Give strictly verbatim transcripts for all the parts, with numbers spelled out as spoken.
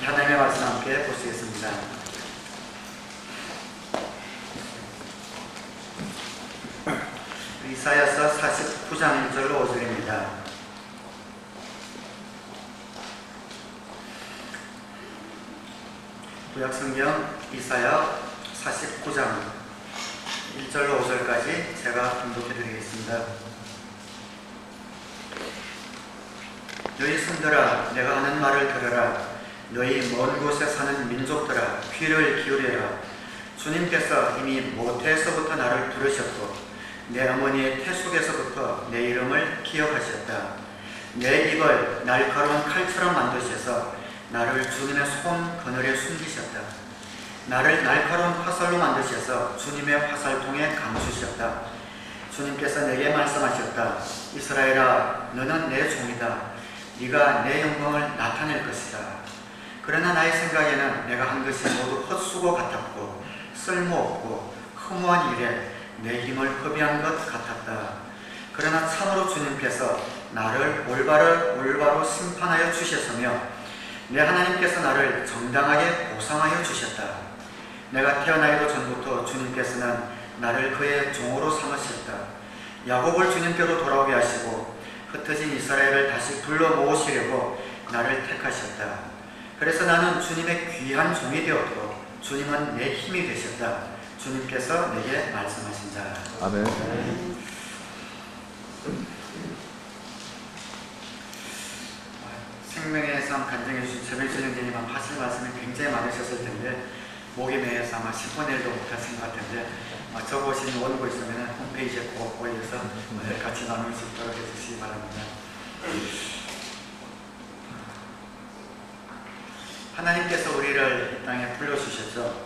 함께 하나님의 말씀 함께 보시겠습니다. 이사야서 사십구 장 일 절로 오 절입니다. 구약성경 이사야 사십구 장 일 절로 오 절까지 제가 봉독해 드리겠습니다. 너희 손들아, 내가 하는 말을 들으라. 너희 먼 곳에 사는 민족들아, 귀를 기울여라. 주님께서 이미 모태에서부터 나를 부르셨고 내 어머니의 태 속에서부터 내 이름을 기억하셨다. 내 입을 날카로운 칼처럼 만드셔서 나를 주님의 손 그늘에 숨기셨다. 나를 날카로운 화살로 만드셔서 주님의 화살통에 감추셨다. 주님께서 내게 말씀하셨다. 이스라엘아, 너는 내 종이다. 네가 내 영광을 나타낼 것이다. 그러나 나의 생각에는 내가 한 것이 모두 헛수고 같았고 쓸모없고 허무한 일에 내 힘을 허비한 것 같았다. 그러나 참으로 주님께서 나를 올바로, 올바로 심판하여 주셨으며 내 하나님께서 나를 정당하게 보상하여 주셨다. 내가 태어나기도 전부터 주님께서는 나를 그의 종으로 삼으셨다. 야곱을 주님께로 돌아오게 하시고 흩어진 이스라엘을 다시 불러 모으시려고 나를 택하셨다. 그래서 나는 주님의 귀한 종이 되었고 주님은 내 힘이 되셨다. 주님께서 내게 말씀하신 자. 아멘. 생명의 삶 간증해 주신 최백수님님 하실 말씀이 굉장히 많으셨을 텐데 목이 메여서 아마 십 분의 일도 못하신 것 같은데 적어오신 원고 있으면 홈페이지에 꼭 올려서 같이 나눌 수 있도록 해주시기 바랍니다. 하나님께서 우리를 이 땅에 불러주셨죠.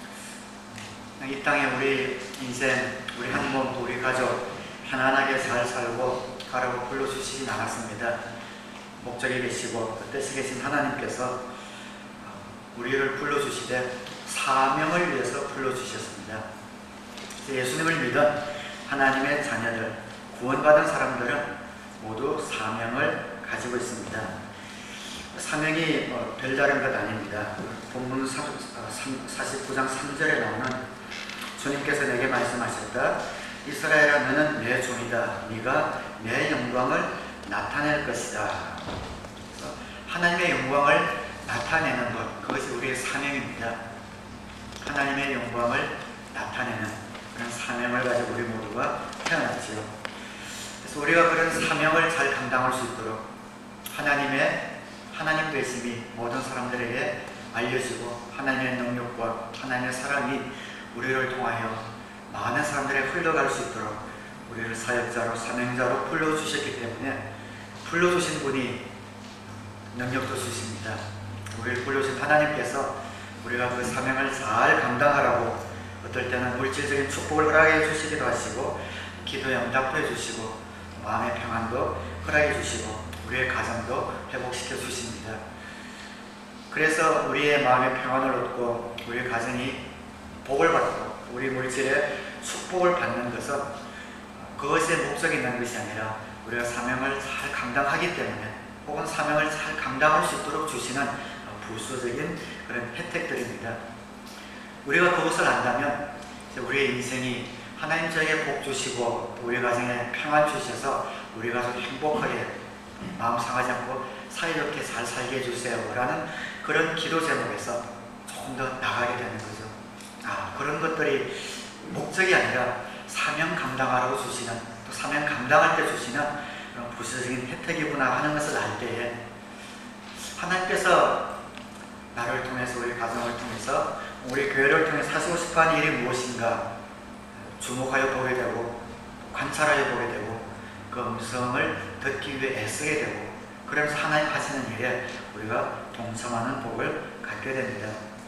이 땅에 우리 인생, 우리 한 몸, 우리 가족 편안하게 잘 살고 가라고 불러주시진 않았습니다. 목적이 계시고 뜻이 계신 하나님께서 우리를 불러주시되 사명을 위해서 불러주셨습니다. 예수님을 믿은 하나님의 자녀들, 구원받은 사람들은 모두 사명을 가지고 있습니다. 사명이 뭐 별다른 것 아닙니다. 본문 사십구 장 삼 절에 나오는 주님께서 내게 말씀하셨다. 이스라엘아, 너는 내 종이다. 네가 내 영광을 나타낼 것이다. 그래서 하나님의 영광을 나타내는 것, 그것이 우리의 사명입니다. 하나님의 영광을 나타내는 그런 사명을 가지고 우리 모두가 태어났지요. 그래서 우리가 그런 사명을 잘 감당할 수 있도록 하나님의 하나님 되심이 모든 사람들에게 알려지고 하나님의 능력과 하나님의 사랑이 우리를 통하여 많은 사람들에게 흘러갈 수 있도록 우리를 사역자로 사명자로 불러주셨기 때문에 불러주신 분이 능력도 주십니다. 우리를 불러주신 하나님께서 우리가 그 사명을 잘 감당하라고 어떨 때는 물질적인 축복을 허락해 주시기도 하시고 기도에 응답도 해주시고 마음의 평안도 허락해 주시고 우리의 가정도 회복시켜 주십니다. 그래서 우리의 마음의 평안을 얻고 우리의 가정이 복을 받고 우리 물질에 축복을 받는 것은 그것에 목적이 있는 것이 아니라 우리가 사명을 잘 감당하기 때문에 혹은 사명을 잘 감당할 수 있도록 주시는 부수적인 그런 혜택들입니다. 우리가 그것을 안다면 우리의 인생이 하나님 저에게 복 주시고 우리 가정에 평안 주셔서 우리 가족 행복하게 마음 상하지 않고 사이좋게 잘 살게 해주세요 라는 그런 기도 제목에서 조금 더 나가게 되는 거죠. 아, 그런 것들이 목적이 아니라 사명 감당하라고 주시는, 또 사명 감당할 때 주시는 그런 부수적인 혜택이구나 하는 것을 알 때에 하나님께서 나를 통해서 우리 가정을 통해서 우리 교회를 통해 하시고 싶어하는 일이 무엇인가 주목하여 보게 되고 관찰하여 보게 되고 그 음성을 듣기 위해 애쓰게 되고 그러면서 하나님 하시는 일에 우리가 동참하는 복을 갖게 됩니다.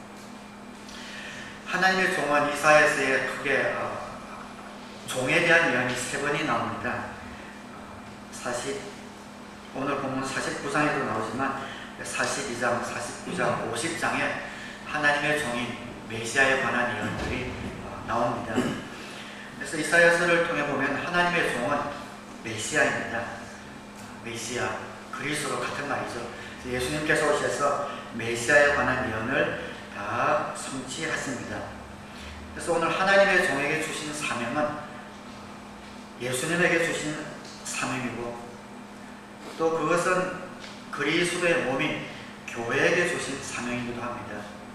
하나님의 종은 이사야서에 크게 어, 종에 대한 예언이 세 번이 나옵니다. 사십, 오늘 본문 사십구 장에도 나오지만 사십이 장, 사십구 장, 오십 장에 하나님의 종인 메시아에 관한 예언들이 나옵니다. 그래서 이사야서를 통해 보면 하나님의 종은 메시아입니다. 메시아, 그리스도 같은 말이죠. 예수님께서 오셔서 메시아에 관한 예언을 다 성취하십니다. 그래서 오늘 하나님의 종에게 주신 사명은 예수님에게 주신 사명이고, 또 그것은 그리스도의 몸인 교회에게 주신 사명이기도 합니다.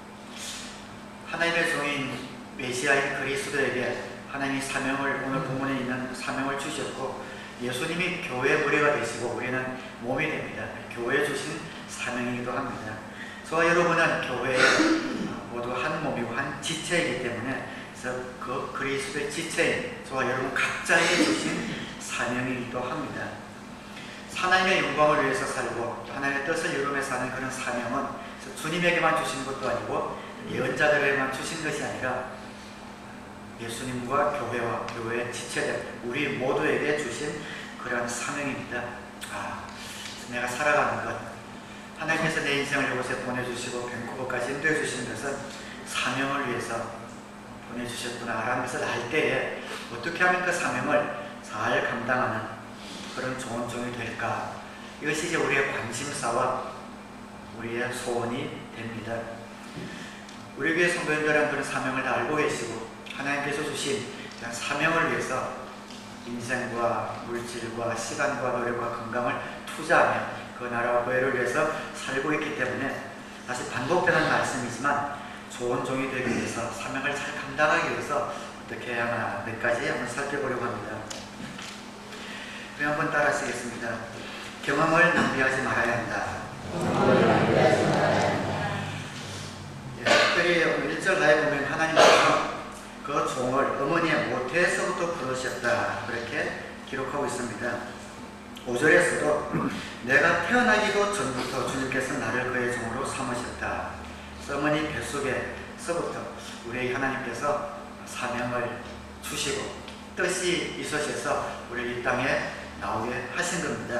하나님의 종인 메시아인 그리스도에게 하나님이 사명을, 오늘 본문에 있는 사명을 주셨고, 예수님이 교회 무리가 되시고 우리는 몸이 됩니다. 교회에 주신 사명이기도 합니다. 저와 여러분은 교회에 모두 한 몸이고 한 지체이기 때문에, 그래서 그 그리스도의 지체인 저와 여러분 각자에게 주신 사명이기도 합니다. 하나님의 영광을 위해서 살고 하나님의 뜻을 이루며 사는 그런 사명은 주님에게만 주신 것도 아니고 예언자들에게만 주신 것이 아니라 예수님과 교회와 교회의 지체들 우리 모두에게 주신 그런 사명입니다. 아, 내가 살아가는 것, 하나님께서 내 인생을 이곳에 보내주시고 밴쿠버까지 인도해 주신 것은 사명을 위해서 보내주셨구나 라는 것을 알 때에 어떻게 하면 그 사명을 잘 감당하는 그런 좋은 종이 될까, 이것이 이제 우리의 관심사와 우리의 소원이 됩니다. 우리 교회 성도님들은 그런 사명을 다 알고 계시고 하나님께서 주신 사명을 위해서 인생과 물질과 시간과 노력과 건강을 투자하며 그 나라와 교회를 위해서 살고 있기 때문에, 다시 반복되는 말씀이지만 좋은 종이 되기 위해서, 사명을 잘 감당하기 위해서 어떻게 해야 하나 몇 가지 한번 살펴보려고 합니다. 우리 한번 따라 하시겠습니다. 경험을 낭비하지 말아야 한다. 경험을 낭비하지 말아야 한다. 예, 특별히 일 절 하에 보면 하나님께서 그 종을 어머니의 모태에서부터 부르셨다, 그렇게 기록하고 있습니다. 오 절에서도 내가 태어나기도 전부터 주님께서 나를 그의 종으로 삼으셨다. 어머니 뱃속에서부터 우리 하나님께서 사명을 주시고 뜻이 있으셔서 우리 이 땅에 나오게 하신 겁니다.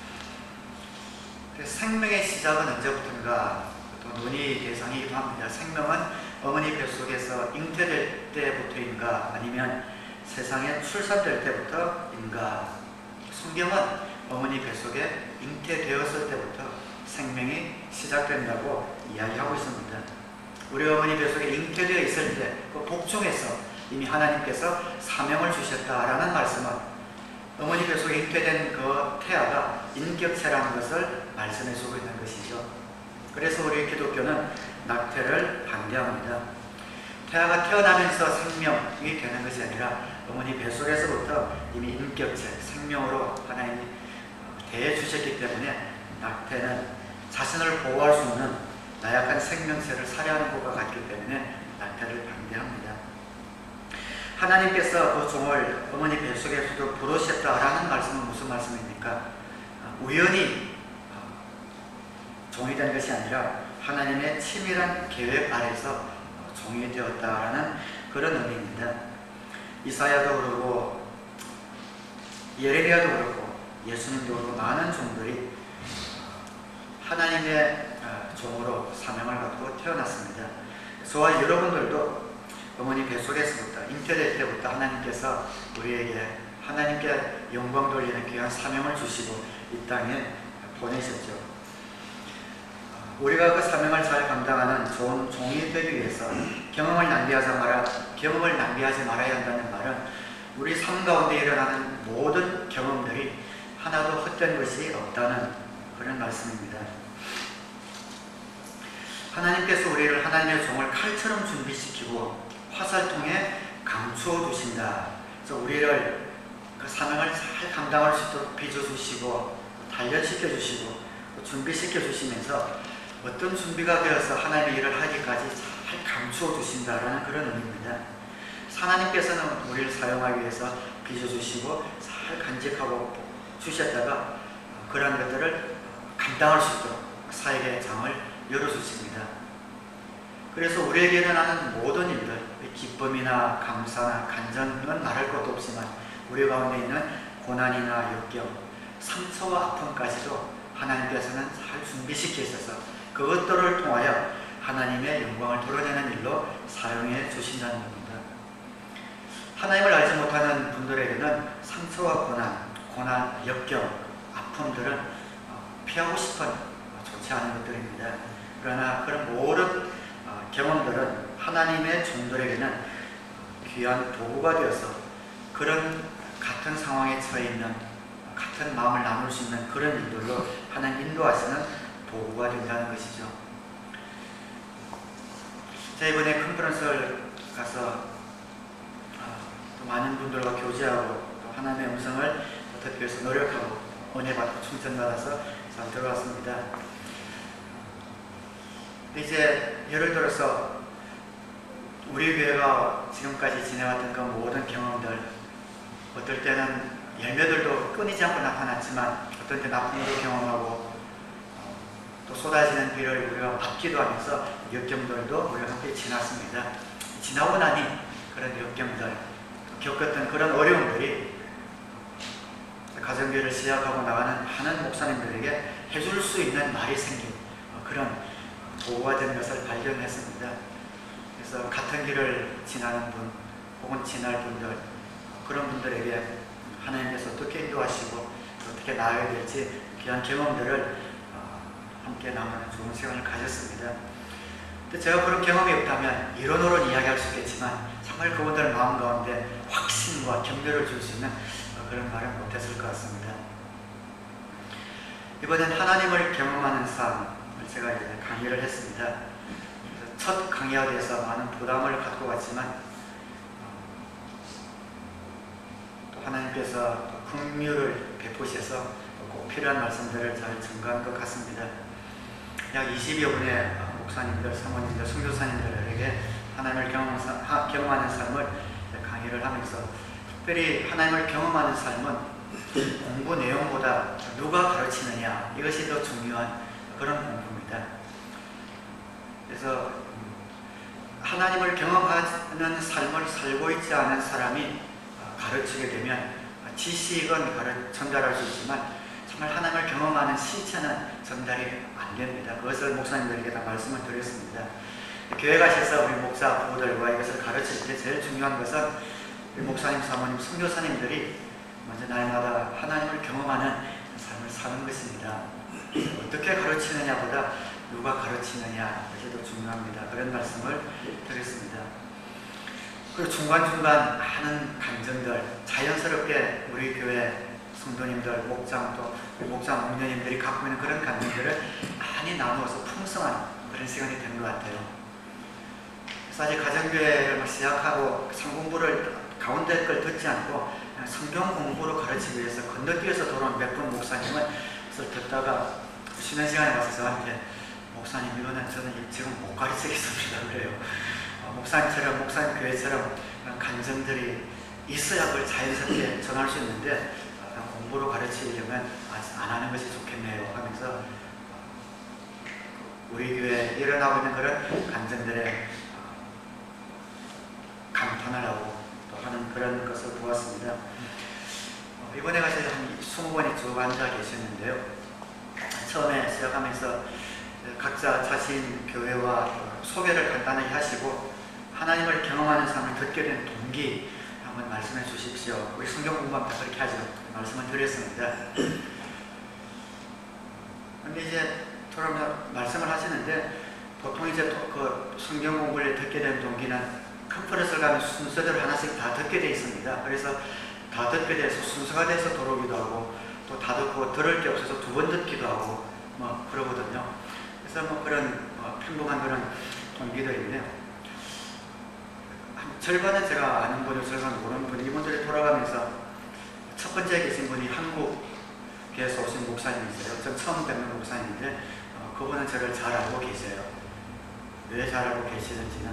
생명의 시작은 언제부터인가 또 논의 대상이기도 합니다. 생명은 어머니 뱃속에서 잉태될 때부터인가 아니면 세상에 출산될 때부터인가. 성경은 어머니 뱃속에 잉태되었을 때부터 생명이 시작된다고 이야기하고 있습니다. 우리 어머니 뱃속에 잉태되어 있을 때 그 복중에서 이미 하나님께서 사명을 주셨다라는 말씀은 어머니 뱃속에 잉태된 그 태아가 인격체라는 것을 말씀해주고 있는 것이죠. 그래서 우리 기독교는 낙태를 반대합니다. 태아가 태어나면서 생명이 되는 것이 아니라 어머니 뱃속에서부터 이미 인격체, 생명으로 하나님이 대해주셨기 때문에 낙태는 자신을 보호할 수 없는 나약한 생명체를 살해하는 것과 같기 때문에 낙태를 반대합니다. 하나님께서 그 종을 어머니 뱃속에서도 부르셨다라는 말씀은 무슨 말씀입니까? 우연히 종이 된 것이 아니라 하나님의 치밀한 계획 아래서 종이 되었다라는 그런 의미입니다. 이사야도 그렇고 예레미야도 그렇고 예수님도 그렇고 많은 종들이 하나님의 종으로 사명을 받고 태어났습니다. 저와 여러분들도 어머니 뱃속에서부터 잉태될 때부터 하나님께서 우리에게 하나님께 영광 돌리는 귀한 사명을 주시고 이 땅에 보내셨죠. 우리가 그 사명을 잘 감당하는 좋은 종이 되기 위해서 경험을 낭비하지 말아 경험을 낭비하지 말아야 한다는 말은 우리 삶 가운데 일어나는 모든 경험들이 하나도 헛된 것이 없다는 그런 말씀입니다. 하나님께서 우리를 하나님의 종을 칼처럼 준비시키고 화살통에 감추어 두신다. 그래서 우리를 그 사명을 잘 감당할 수 있도록 빚어주시고 단련시켜 주시고 준비시켜 주시면서 어떤 준비가 되어서 하나님의 일을 하기까지 잘 감추어 두신다라는 그런 의미입니다. 하나님께서는 우리를 사용하기 위해서 빚어주시고 잘 간직하고 주셨다가 그런 것들을 감당할 수 있도록 사역의 장을 열어주십니다. 그래서 우리에게 일어나는 모든 일들, 기쁨이나 감사나 간절은 말할 것도 없지만 우리 가운데 있는 고난이나 역경, 상처와 아픔까지도 하나님께서는 잘 준비시키셔서 그것들을 통하여 하나님의 영광을 드러내는 일로 사용해 주신다는 겁니다. 하나님을 알지 못하는 분들에게는 상처와 고난, 고난, 역경, 아픔들은 피하고 싶은 좋지 않은 것들입니다. 그러나 그런 모든 경험들은 하나님의 종들에게는 귀한 도구가 되어서 그런 같은 상황에 처해 있는, 같은 마음을 나눌 수 있는 그런 일들로 하나님 인도하시는 도구가 된다는 것이죠. 제가 이번에 컨퍼런스를 가서 또 많은 분들과 교제하고 또 하나님의 음성을 듣기 위해서 노력하고 은혜 받고 충전받아서 잘 들어왔습니다. 이제 예를 들어서 우리 교회가 지금까지 지내왔던 그 모든 경험들, 어떨 때는 열매들도 끊이지 않고 나타났지만 어떨 때 나쁜 걸 경험하고 또 쏟아지는 비를 우리가 받기도 하면서 역경들도 우리가 함께 지났습니다. 지나고 나니 그런 역경들, 겪었던 그런 어려움들이 가정교회를 시작하고 나가는 많은 목사님들에게 해줄 수 있는 말이 생긴 그런 도구가 되는 것을 발견했습니다. 그래서 같은 길을 지나는 분 혹은 지날 분들, 그런 분들에게 하나님께서 어떻게 인도하시고 어떻게 나아가야 될지 귀한 경험들을 함께 나누는 좋은 시간을 가졌습니다. 근데 제가 그런 경험이 없다면 이론으로는 이야기할 수 있겠지만 정말 그분들 마음 가운데 확신과 격려를 줄 수 있는 그런 말을 못했을 것 같습니다. 이번엔 하나님을 경험하는 삶을 제가 이제 강의를 했습니다. 그래서 첫 강의에 대해서 많은 부담을 갖고 왔지만 또 하나님께서 긍휼을 베푸셔서 꼭 필요한 말씀들을 잘 전가한 것 같습니다. 약 이십여 분의 목사님들, 사모님들, 선교사님들에게 하나님을 경험하는 삶을 강의를 하면서 특별히 하나님을 경험하는 삶은 공부 내용보다 누가 가르치느냐, 이것이 더 중요한 그런 공부입니다. 그래서 하나님을 경험하는 삶을 살고 있지 않은 사람이 가르치게 되면 지식은 가르, 전달할 수 있지만 정말 하나님을 경험하는 신체는 전달이 안 됩니다. 그것을 목사님들에게 다 말씀을 드렸습니다. 교회 가셔서 우리 목사 부부들과 이것을 가르칠 때 제일 중요한 것은 우리 목사님, 사모님, 선교사님들이 먼저 날마다 하나님을 경험하는 삶을 사는 것입니다. 어떻게 가르치느냐보다 누가 가르치느냐, 이것이 더 중요합니다. 그런 말씀을 드렸습니다. 그리고 중간중간 많은 간증들, 자연스럽게 우리 교회 성도님들, 목장, 또 목장 목녀님들이 갖고 있는 그런 감정들을 많이 나누어서 풍성한 그런 시간이 된 것 같아요. 그래서 아직 가정교회를 시작하고 성공부를 가운데 걸 듣지 않고 성경 공부로 가르치기 위해서 건너뛰어서 돌아온 몇 분 목사님은 그것을 듣다가 쉬는 시간에 와서 저한테 목사님, 이거는 저는 지금 못 가르치겠습니다. 그래요. 어, 목사님처럼, 목사님 교회처럼 그런 감정들이 있어야 그걸 자연스럽게 전할 수 있는데 공부로 가르치려면 안 하는 것이 좋겠네요 하면서 우리 교회에 일어나고 있는 그런 감정들에 감탄을 하고 또 하는 그런 것을 보았습니다. 이번에 가서 한 이십 번이 쭉 앉아 계셨는데요. 처음에 시작하면서 각자 자신 교회와 소개를 간단히 하시고 하나님을 경험하는 삶을 듣게 된 동기 한번 말씀해 주십시오. 우리 성경 공부하면 다 그렇게 하죠. 말씀을 드렸습니다. 근데 이제 돌아오면 말씀을 하시는데 보통 이제 또 그 성경 공부를 듣게 된 동기는 컨퍼런스를 가면 순서대로 하나씩 다 듣게 되어 있습니다. 그래서 다 듣게 돼서 순서가 돼서 들어오기도 하고 또 다 듣고 들을 게 없어서 두 번 듣기도 하고 뭐 그러거든요. 그래서 뭐 그런 뭐 평범한 그런 동기들인데요. 절반은 제가 아는 분이고 절반은 모르는 분이 이분들이 돌아가면서 첫 번째 계신 분이 한국에서 오신 목사님이세요. 전 처음 뵙는 목사님인데 어, 그분은 저를 잘 알고 계세요. 왜 잘 알고 계시는지는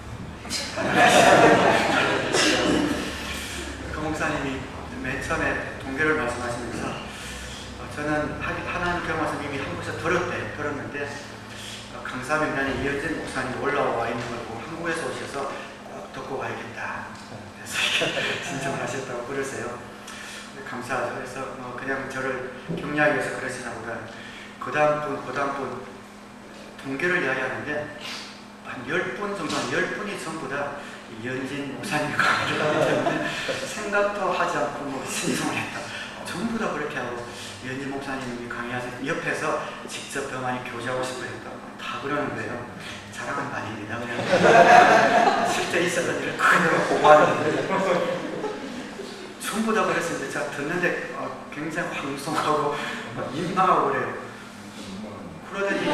그 목사님이 맨 처음에 동교를 말씀하시면서 어, 저는 하나님 경험에서 이미 한국에서 들었대요. 들었는데 어, 강사 명단에 이현진 목사님이 올라와 있는 걸 보고 한국에서 오셔서 꼭 듣고 가야겠다. 그래서 신청하셨다고 그러세요. 감사하죠. 그래서 뭐 그냥 저를 격려하기 위해서 그러시나 보다 그 다음 분, 그 다음 분 동계를 이야기하는데 한 열 분 정도, 한 열 분이 전부 다 이현진 목사님과 그러기 때문에 생각도 하지 않고 뭐 신청을 했다. 전부 다 그렇게 하고 이현진 목사님이 강의하실 옆에서 직접 더 많이 교제하고 싶어 했다고 다 그러는 거예요. 자랑은 아닙니다. 그냥 실제 있었던 일을 그대로 보고하는 거예요. 전부 다 그랬는데 제가 듣는데 어, 굉장히 황송하고 민망하고 그래요. 그러더니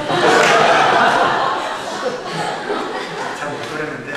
잘 못 그랬는데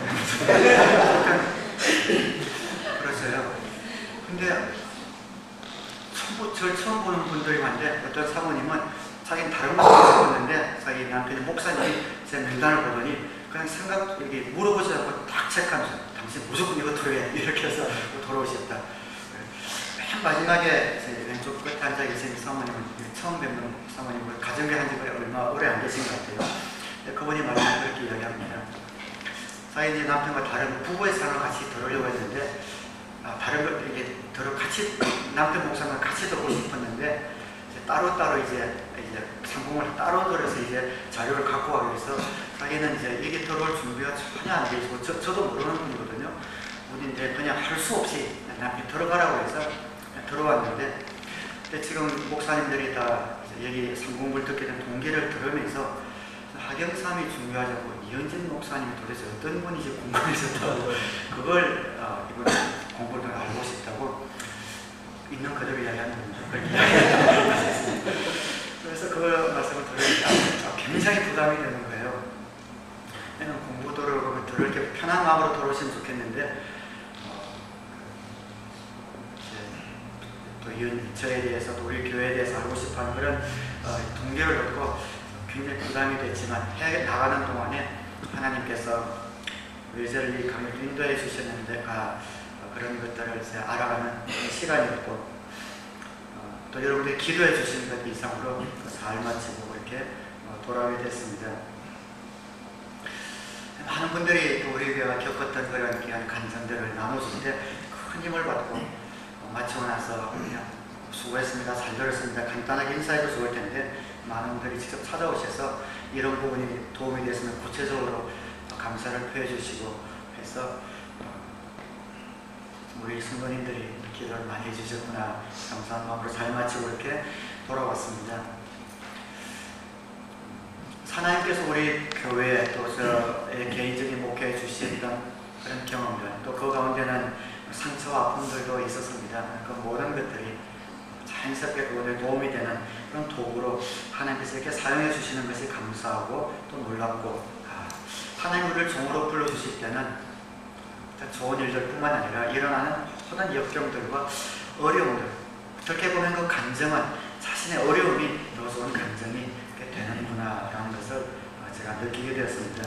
약간 그러세요. 근데 처음, 절 처음 보는 분들이 많은데 어떤 사모님은 자기는 다른 곳에서 있었는데 자기 남편이 목사님이 제 명단을 보더니 그냥 생각 이렇게 물어보지 않고 딱 체크하면서 당신 무조건 이거 들어야 돼 이렇게 해서 돌아오셨다. 맨 마지막에 제 왼쪽 끝에 앉아 계신 사모님은 처음 뵙는 사모님은 가정에 한 지 얼마 오래 안 계신 것 같아요. 그분이 마지막에 그렇게 이야기합니다. 자기 이제 남편과 다른 부부의 삶을 같이 들으려고 했는데 아, 다른 걸 이게 들어 같이 남편 목사님과 같이 듣고 싶었는데 이제 따로 따로 이제 이제 상봉을 따로 들어서 이제 자료를 갖고 가기 위해서 자기는 이제 이게 들어올 준비가 전혀 안 돼 있고 저, 저도 모르는 분이거든요. 우리인데 그냥 할 수 없이 남편 들어가라고 해서 들어왔는데 근데 지금 목사님들이 다 여기 상공부를 듣게 된 동기를 들으면서 하경삼이 중요하자고 이현진 목사님이 도대체 어떤 분인지 궁금해졌다고 그걸 어, 이번 공부를 통해 알고 싶다고 있는 그대로 이야기하는 거죠. 그래서 그 말씀을 들으니까 굉장히 부담이 되는 거예요. 저는 공부 들으고 들을 게 편한 마음으로 들어오시면 좋겠는데 어, 또 이, 저에 대해서 또 우리 교회에 대해서 알고 싶어하는 그런 어, 동기를 얻고 굉장히 부담이 됐지만 해 나가는 동안에 하나님께서 외절리 강의를 인도해 주셨는데 아, 그런 것들을 이제 알아가는 시간이었고 어, 또 여러분들이 기도해 주신 것 이상으로 잘 마치고 그렇게 어, 돌아오게 됐습니다. 많은 분들이 또 우리 교회가 겪었던 그런 귀한 간증들을 나눠줄 때 큰 힘을 받고 어, 마치고 나서 그냥 수고했습니다. 잘 들었습니다. 간단하게 인사해도 좋을 텐데 많은 분들이 직접 찾아오셔서 이런 부분이 도움이 됐으면 구체적으로 감사를 표해 주시고 해서 우리 성도님들이 기도를 많이 해주셨구나 감사한 마음으로 잘 마치고 이렇게 돌아왔습니다. 하나님께서 우리 교회에 또 저의 개인적인 목회에 주셨던 그런 경험들 또 그 가운데는 상처와 아픔들도 있었습니다. 그 모든 것들이 자연스럽게 그분에 도움이 되는 그런 도구로 하나님께서 이렇게 사용해 주시는 것이 감사하고 또 놀랍고 아, 하나님 우리를 종으로 불러주실 때는 좋은 일들뿐만 아니라 일어나는 모든 역경들과 어려움들 어떻게 보면 그 간증은 자신의 어려움이 이루어진 간증이 되는구나 라는 것을 제가 느끼게 되었습니다.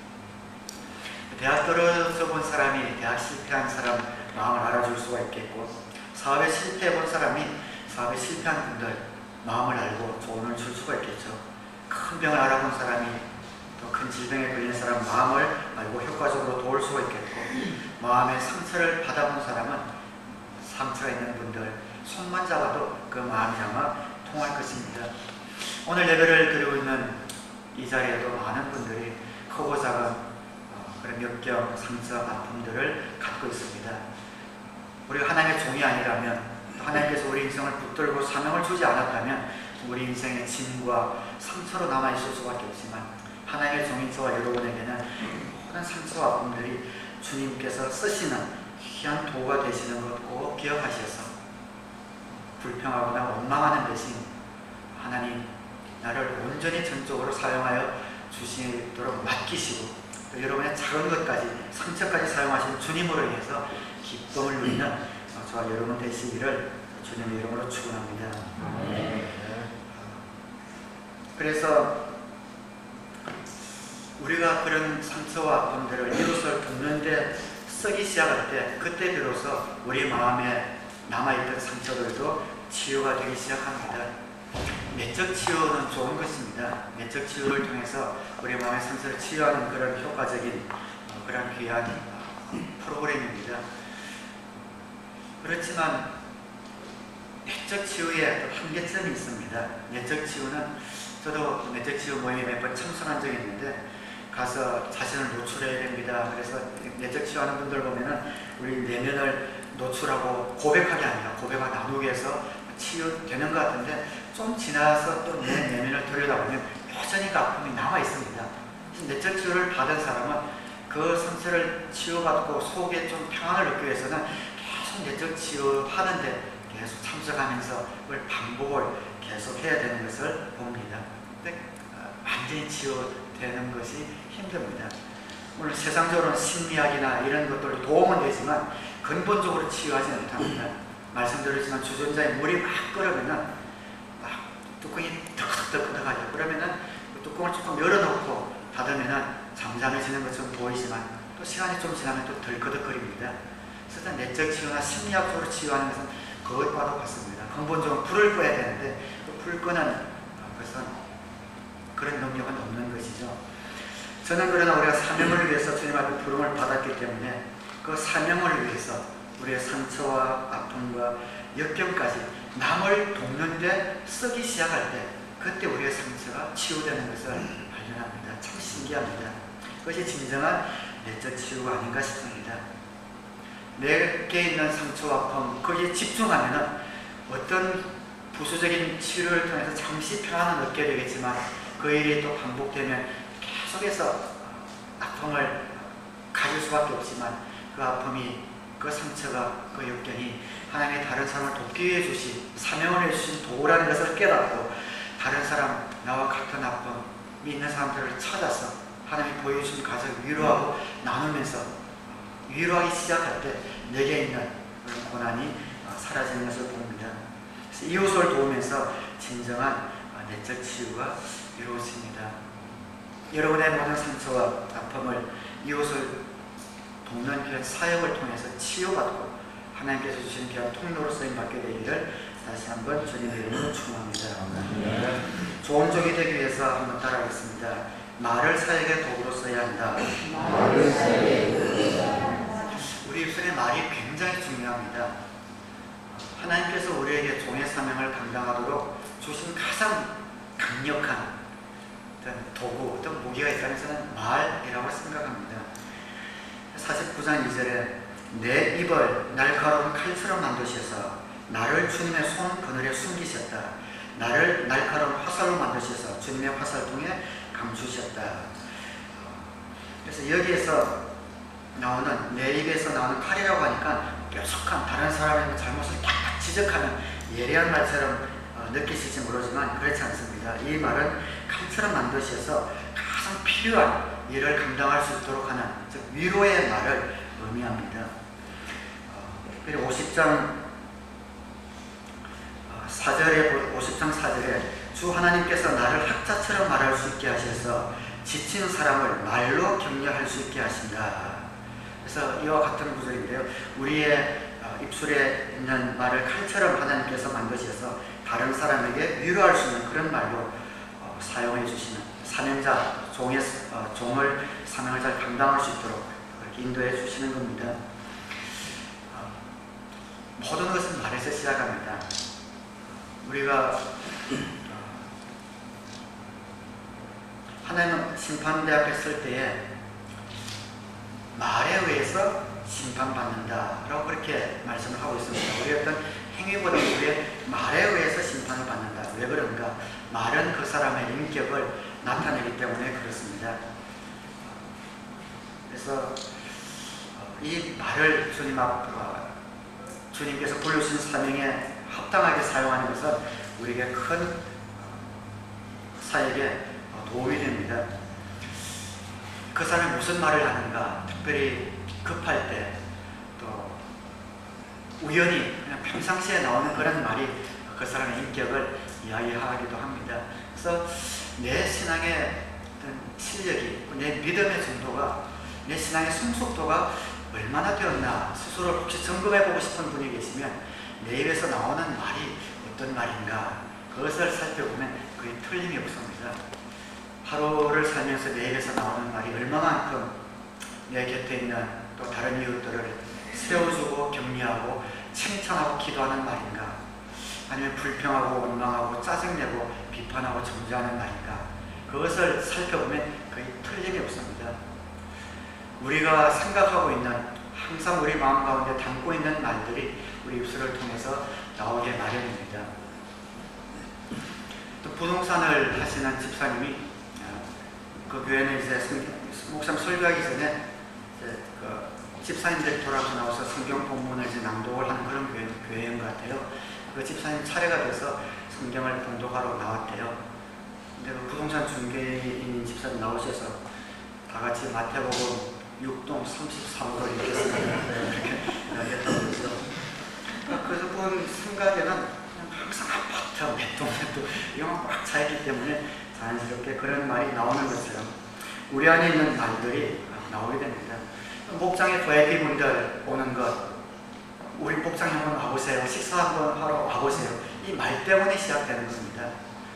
대학 떨어져 본 사람이 대학 실패한 사람 마음을 알아줄 수가 있겠고 사업에 실패해 본 사람이 사업에 실패한 분들 마음을 알고 조언을 줄 수가 있겠죠. 큰 병을 알아본 사람이 또 큰 질병에 걸린 사람 마음을 알고 효과적으로 도울 수가 있겠고 마음의 상처를 받아본 사람은 상처가 있는 분들 손만 잡아도 그 마음이 아마 통할 것입니다. 오늘 예배를 드리고 있는 이 자리에도 많은 분들이 크고 작은 그런 역경, 상처, 아픔들을 갖고 있습니다. 우리가 하나님의 종이 아니라면 하나님께서 우리 인생을 붙들고 사명을 주지 않았다면 우리 인생의 짐과 상처로 남아있을 수밖에 없지만 하나님의 종인 저와 여러분에게는 모든 상처와 아픔들이 주님께서 쓰시는 귀한 도구가 되시는 것 꼭 기억하셔서 불평하거나 원망하는 대신 하나님 나를 온전히 전적으로 사용하여 주시도록 맡기시고 또 여러분의 작은 것까지 상처까지 사용하신 주님으로 인해서 기쁨을 누리는 저와 여러분 되시기를 주님의 이름으로 축원합니다. 네. 그래서 우리가 그런 상처와 아픔들을 이웃을 돕는데 쓰기 시작할 때 그때 비로소 우리 마음에 남아있던 상처들도 치유가 되기 시작합니다. 내적 치유는 좋은 것입니다. 내적 치유를 통해서 우리 마음의 상처를 치유하는 그런 효과적인 그런 귀한 프로그램입니다. 그렇지만 내적 치유에 한계점이 있습니다. 내적 치유는 저도 내적 치유 모임에 몇 번 참석한 적이 있는데 가서 자신을 노출해야 됩니다. 그래서 내적 치유하는 분들 보면은 우리 내면을 노출하고 고백하게 아니라 고백과 나누게 해서 치유되는 것 같은데 좀 지나서 또 내 내면을 들여다보면 여전히 그 아픔이 남아 있습니다. 내적 치유를 받은 사람은 그 상처를 치유받고 속에 좀 평안을 얻기 위해서는 계속 내적 치유하는데 계속 참석하면서 그걸 반복을 계속 해야 되는 것을 봅니다. 근데 완전히 치유되는 것이 힘듭니다. 물론 세상적으로는 심리학이나 이런 것들로 도움은 되지만 근본적으로 치유하지 못합니다. 말씀드렸지만 주전자에 물이 막 끓으면은 막 뚜껑이 덕덕덕덕하죠. 그러면은 그 뚜껑을 조금 열어놓고 닫으면은 잠잠해지는 것처럼 보이지만 또 시간이 좀 지나면 또 덜커덕거립니다. 그래서 내적 치유나 심리학적으로 치유하는 것은 그것과도 같습니다. 근본적으로 불을 꺼야 되는데 그 불 끄는 것은 그런 능력은 없는 것이죠. 저는 그러나 우리가 사명을 위해서 주님 앞에 부름을 받았기 때문에 그 사명을 위해서 우리의 상처와 아픔과 역경까지 남을 돕는데 쓰기 시작할 때 그때 우리의 상처가 치유되는 것을 발견합니다. 참 신기합니다. 그것이 진정한 내적 치유가 아닌가 싶습니다. 내게 있는 상처와 아픔 거기에 집중하면 어떤 부수적인 치료를 통해서 잠시 평안을 얻게 되겠지만 그 일이 또 반복되면 계속해서 아픔을 가질 수밖에 없지만 그 아픔이 그 상처가 그 역경이 하나님의 다른 사람을 돕기 위해 주신 사명을 해주신 도구라는 것을 깨닫고 다른 사람 나와 같은 아픔이 있는 사람들을 찾아서 하나님이 보여주신 가정을 위로하고 나누면서 위로하기 시작할 때 내게 있는 그런 고난이 사라지는 것을 봅니다. 이웃을 도우면서 진정한 내적 치유가 이루어집니다. 여러분의 모든 상처와 아픔을 이웃을 돕는 귀한 사역을 통해서 치유받고 하나님께서 주신 귀한 통로로 쓰임받게 되기를 다시 한번 주님의 이름으로 축원합니다. 좋은 종이 되기 위해서 한번 따라하겠습니다. 말을 사역의 도구로 써야 한다. 말을 사역의 도구로 써야 한다. 우리 입술의 말이 굉장히 중요합니다. 하나님께서 우리에게 종의 사명을 감당하도록 주신 가장 강력한 어떤 도구, 어떤 무기가 있다면 저는 말이라고 생각합니다. 사십구 장 이 절에 내 입을 날카로운 칼처럼 만드셔서 나를 주님의 손 그늘에 숨기셨다. 나를 날카로운 화살로 만드셔서 주님의 화살통에 감추셨다. 그래서 여기에서 나오는 내 입에서 나오는 칼이라고 하니까 뾰족한 다른 사람의 잘못을 딱 지적하는 예리한 말처럼 어, 느끼실지 모르지만 그렇지 않습니다. 이 말은 칼처럼 만드셔서 가장 필요한 일을 감당할 수 있도록 하는 즉 위로의 말을 의미합니다. 어, 그리고 오십 장 사 절에 오십 장 사 절에 주 하나님께서 나를 학자처럼 말할 수 있게 하셔서 지친 사람을 말로 격려할 수 있게 하신다. 그래서 이와 같은 구절인데요. 우리의 입술에 있는 말을 칼처럼 하나님께서 만드셔서 다른 사람에게 위로할 수 있는 그런 말로 어, 사용해 주시는 사명자, 종의, 어, 종을 사명을 잘 감당할 수 있도록 그렇게 인도해 주시는 겁니다. 어, 모든 것은 말에서 시작합니다. 우리가 어, 하나님은 심판대 앞에 설 때에 말에 의해서 심판받는다 라고 그렇게 말씀을 하고 있습니다. 우리의 어떤 행위보다 우리의 말에 의해서 심판을 받는다. 왜 그런가? 말은 그 사람의 인격을 나타내기 때문에 그렇습니다. 그래서 이 말을 주님 앞, 주님께서 불러주신 사명에 합당하게 사용하는 것은 우리에게 큰 사역에 도움이 됩니다. 그 사람이 무슨 말을 하는가, 특별히 급할 때, 또 우연히 그냥 평상시에 나오는 그런 말이 그 사람의 인격을 이야기하기도 합니다. 그래서 내 신앙의 어떤 실력이, 내 믿음의 정도가, 내 신앙의 성숙도가 얼마나 되었나 스스로 혹시 점검해보고 싶은 분이 계시면 내 입에서 나오는 말이 어떤 말인가 그것을 살펴보면 거의 틀림이 없습니다. 하루를 살면서 내 입에서 나오는 말이 얼마만큼 내 곁에 있는 또 다른 이웃들을 세워주고 격려하고 칭찬하고 기도하는 말인가, 아니면 불평하고 원망하고 짜증내고 비판하고 정죄하는 말인가, 그것을 살펴보면 거의 틀림이 없습니다. 우리가 생각하고 있는 항상 우리 마음 가운데 담고 있는 말들이 우리 입술을 통해서 나오게 마련입니다. 또 부동산을 하시는 집사님이 그 교회는 이제 목사님 설교하기 전에 이제 그 집사님들이 돌아서 나와서 성경 본문을 이제 낭독을 하는 그런 교회, 교회인 것 같아요. 그 집사님 차례가 돼서 성경을 봉독하러 나왔대요. 근데 그 부동산 중개인 집사님 나오셔서 다 같이 마태복음 육 동 삼십삼 호를 읽겠습니다. 이렇게 이야기했다고 그러죠. 그래서 본 생각에는 항상 아파트 몇 동 몇 동 이런 꽉 차있기 때문에 자연스럽게 그런 말이 나오는 것처럼 우리 안에 있는 말들이 나오게 됩니다. 목장에 브이아이피 분들 오는 것, 우리 목장에 한번 와보세요, 식사 한번 하러 와보세요, 이 말 때문에 시작되는 것입니다.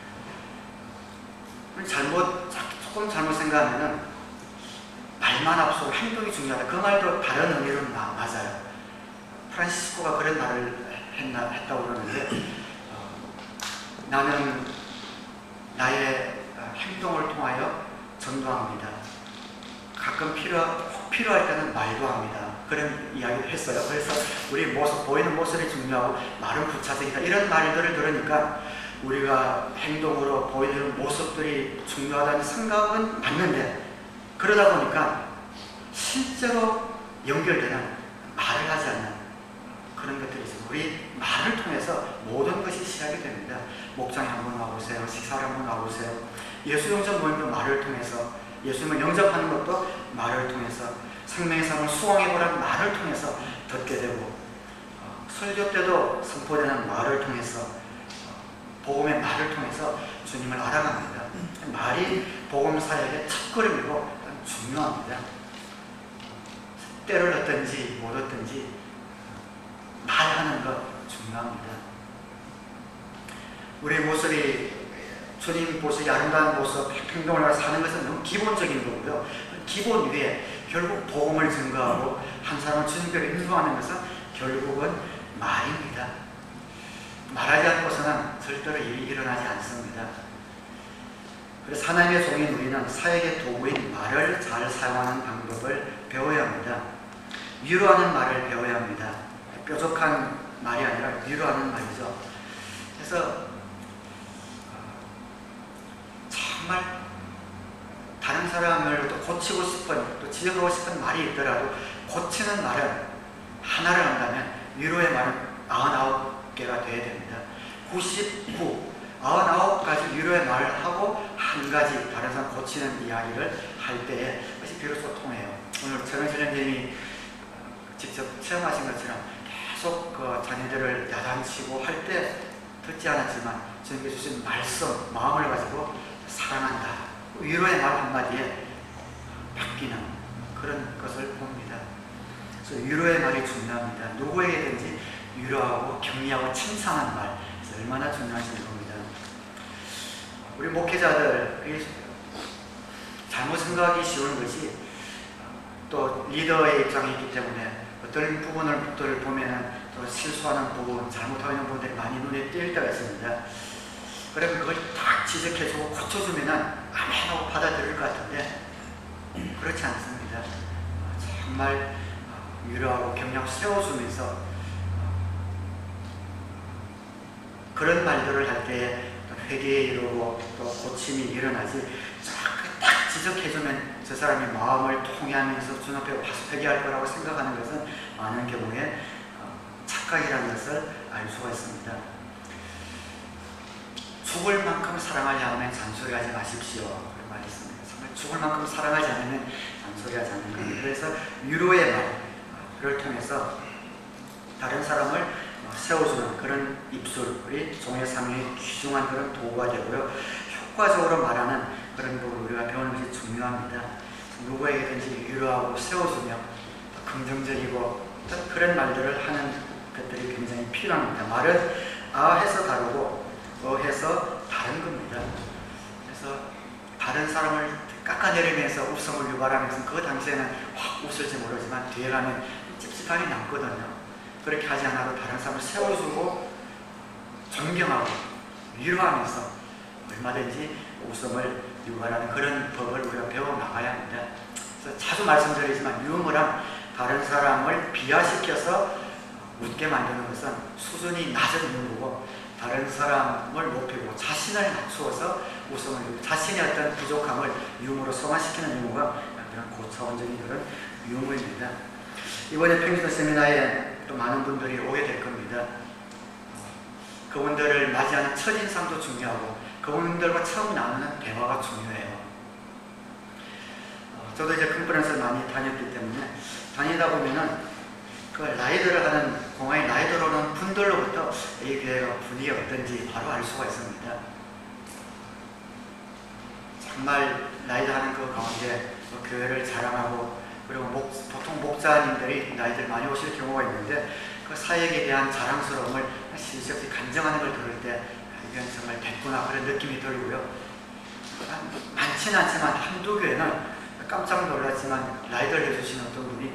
잘못, 조금 잘못 생각하면 말만 앞서고 행동이 중요하다, 그 말도 다른 의미로 마, 맞아요. 프란시스코가 그런 말을 했나, 했다고 그러는데 어, 나는 나의 행동을 통하여 전도합니다. 가끔 필요, 필요할 때는 말도 합니다. 그런 이야기를 했어요. 그래서 우리 모습, 보이는 모습이 중요하고 말은 부차적이다, 이런 말들을 들으니까 우리가 행동으로 보이는 모습들이 중요하다는 생각은 맞는데, 그러다 보니까 실제로 연결되는 말을 하지 않는 그런 것들이 있어요. 우리 말을 통해서 모든 것이 시작이 됩니다. 목장에 한번 와보세요, 식사를 한번 와보세요, 예수 영접 모임도 말을 통해서, 예수님을 영접하는 것도 말을 통해서, 생명의 삶을 수강해보라는 말을 통해서 듣게 되고, 어, 설교 때도 선포되는 말을 통해서, 어, 복음의 말을 통해서 주님을 알아갑니다. 말이 복음 사역의 첫걸음이고 중요합니다. 때를 얻든지 못 얻든지 말하는 것 중요합니다. 우리 모습이, 주님 보시기 아름다운 모습, 행동을 사는 것은 너무 기본적인 거고요. 기본 위에 결국 복음을 증거하고 한 사람을 주님께로 인도하는 것은 결국은 말입니다. 말하지 않고서는 절대로 일이 일어나지 않습니다. 그래서 하나님의 종인 우리는 사역의 도구인 말을 잘 사용하는 방법을 배워야 합니다. 위로하는 말을 배워야 합니다. 뾰족한 말이 아니라 위로하는 말이죠. 그래서 정말 다른 사람을 또 고치고 싶은, 또 지적하고 싶은 말이 있더라도 고치는 말은 하나를 한다면 위로의 말은 구십구 개가 되어야 됩니다. 구십구, 구십구 가지 위로의 말을 하고 한 가지 다른 사람 고치는 이야기를 할 때에 그것이 비로소 통해요. 오늘 최명실님이 직접 체험하신 것처럼 계속 그 자녀들을 야단치고 할 때 듣지 않았지만 주님께 주신 말씀, 마음을 가지고 사랑한다, 위로의 말 한마디에 바뀌는 그런 것을 봅니다. 그래서 위로의 말이 중요합니다. 누구에게든지 위로하고 격려하고 칭찬하는 말, 그래서 얼마나 중요한지 봅니다. 우리 목회자들이 잘못 생각하기 쉬운 것이, 또 리더의 입장이 있기 때문에 어떤 부분을 보면 또 실수하는 부분, 잘못하는 부분들이 많이 눈에 띌 때가 있습니다. 그러면 그걸 딱 지적해주고 고쳐주면 아멘 하고 받아들일 것 같은데 그렇지 않습니다. 정말 위로하고 격려하고 세워주면서 그런 말들을 할 때에 회개에 이르고 또 고침이 일어나지, 딱 지적해주면 저 사람이 마음을 통해하면서 주 앞에 와서 회개할 거라고 생각하는 것은 많은 경우에 착각이라는 것을 알 수가 있습니다. 죽을 만큼 사랑하지 않으면 잔소리하지 마십시오, 그런 말이 있습니다. 정말 죽을 만큼 사랑하지 않으면 잔소리하지 않는 겁니다. 그래서 위로의 말을 통해서 다른 사람을 세워주는 그런 입술이 종의 삶의 귀중한 그런 도구가 되고요. 효과적으로 말하는 그런 부분을 우리가 배우는 것이 중요합니다. 누구에게든지 위로하고 세워주며 긍정적이고 그런 말들을 하는 것들이 굉장히 필요합니다. 말은 아 해서 다르고 어 해서 다른 겁니다. 그래서 다른 사람을 깎아내리면서 웃음을 유발하면서 그 당시에는 확 웃을지 모르지만 뒤에 가면 찝찝하게 남거든요. 그렇게 하지 않아도 다른 사람을 세워주고 존경하고 위로하면서 얼마든지 웃음을 유발하는 그런 법을 우리가 배워나가야 합니다. 그래서 자주 말씀드리지만 유머란 다른 사람을 비하시켜서 웃게 만드는 것은 수준이 낮은 유머고, 다른 사람을 높이고 자신을 낮추어서 웃음을 주고 자신의 어떤 부족함을 유머로 소화시키는 유머가 그런 고차원적인 그런 유머입니다. 이번에 평신도 세미나에 또 많은 분들이 오게 될 겁니다. 그분들을 맞이하는 첫인상도 중요하고 그분들과 처음 나누는 대화가 중요해요. 저도 이제 컨퍼런스를 많이 다녔기 때문에 다니다 보면은 그 라이드를 하는 공항에 라이드로 오는 분들로부터 이 교회가 분위기가 어떤지 바로 알 수가 있습니다. 정말 라이드 하는 그 가운데 그 교회를 자랑하고, 그리고 목, 보통 목사님들이 라이드를 많이 오실 경우가 있는데 그 사역에 대한 자랑스러움을 실질적으로 간증하는 걸 들을 때 이건 정말 됐구나 그런 느낌이 들고요. 많지는 않지만 한두 교회는 깜짝 놀랐지만 라이드를 해주시는 어떤 분이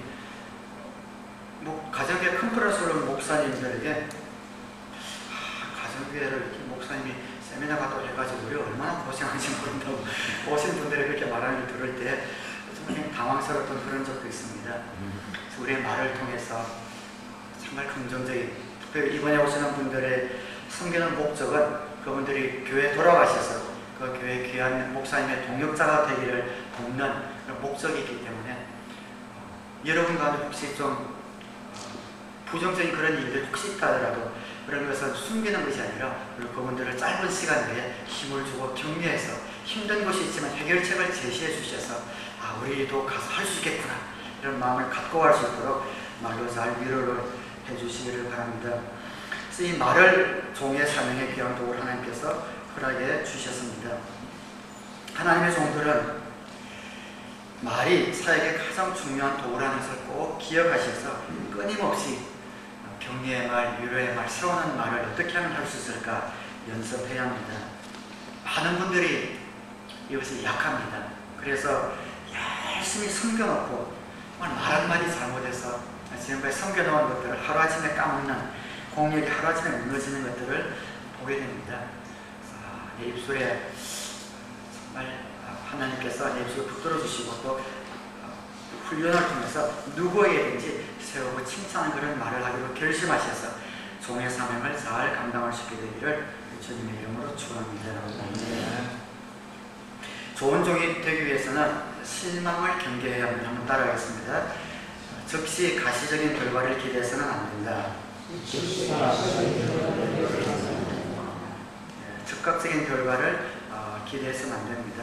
뭐 가정교회 컨퍼런스를 온 목사님들에게 아, 가정교회를 이렇게 목사님이 세미나 갔다 해가지고 우리 얼마나 고생하는지 모른다고 오신 분들이 그렇게 말하는 걸 들을 때 정말 당황스러웠던 그런 적도 있습니다. 그래서 우리의 말을 통해서 정말 긍정적인, 특별히 이번에 오시는 분들의 섬기는 목적은 그분들이 교회에 돌아가셔서 그 교회 귀한 목사님의 동역자가 되기를 돕는 그런 목적이 있기 때문에 여러분 가운데 혹시 좀 부정적인 그런 일들 혹시 있다 하더라도 그런 것은 숨기는 것이 아니라 그분들을 짧은 시간 내에 힘을 주고 격려해서 힘든 것이 있지만 해결책을 제시해 주셔서 아 우리도 가서 할 수 있겠구나 이런 마음을 갖고 갈 수 있도록 말로 잘 위로를 해주시기를 바랍니다. 그래서 이 말을 종의 사명의 귀한 도구를 하나님께서 허락해 주셨습니다. 하나님의 종들은 말이 사역의 가장 중요한 도구라는 것을 꼭 기억하셔서 끊임없이 격려의 말, 위로의 말, 세우는 말을 어떻게 하면 할 수 있을까 연습해야 합니다. 많은 분들이 이것이 약합니다. 그래서 열심히 숨겨놓고 말 한마디 잘못해서 지금까지 숨겨놓은 것들을 하루아침에 까먹는, 공력이 하루아침에 무너지는 것들을 보게 됩니다. 내 입술에 정말 하나님께서 내 입술을 붙들어 주시고 또 훈련을 통해서 누구에게든지 세우고 칭찬하는 그런 말을 하기로 결심하셔서 종의 사명을 잘 감당할 수 있게 되기를 주님의 이름으로 축원합니다. 네. 좋은 종이 되기 위해서는 실망을 경계해야 합니다. 한번 따라하겠습니다. 즉시 가시적인 결과를 기대해서는 안 된다. 네, 즉각적인 결과를 어, 기대해서는 안 됩니다.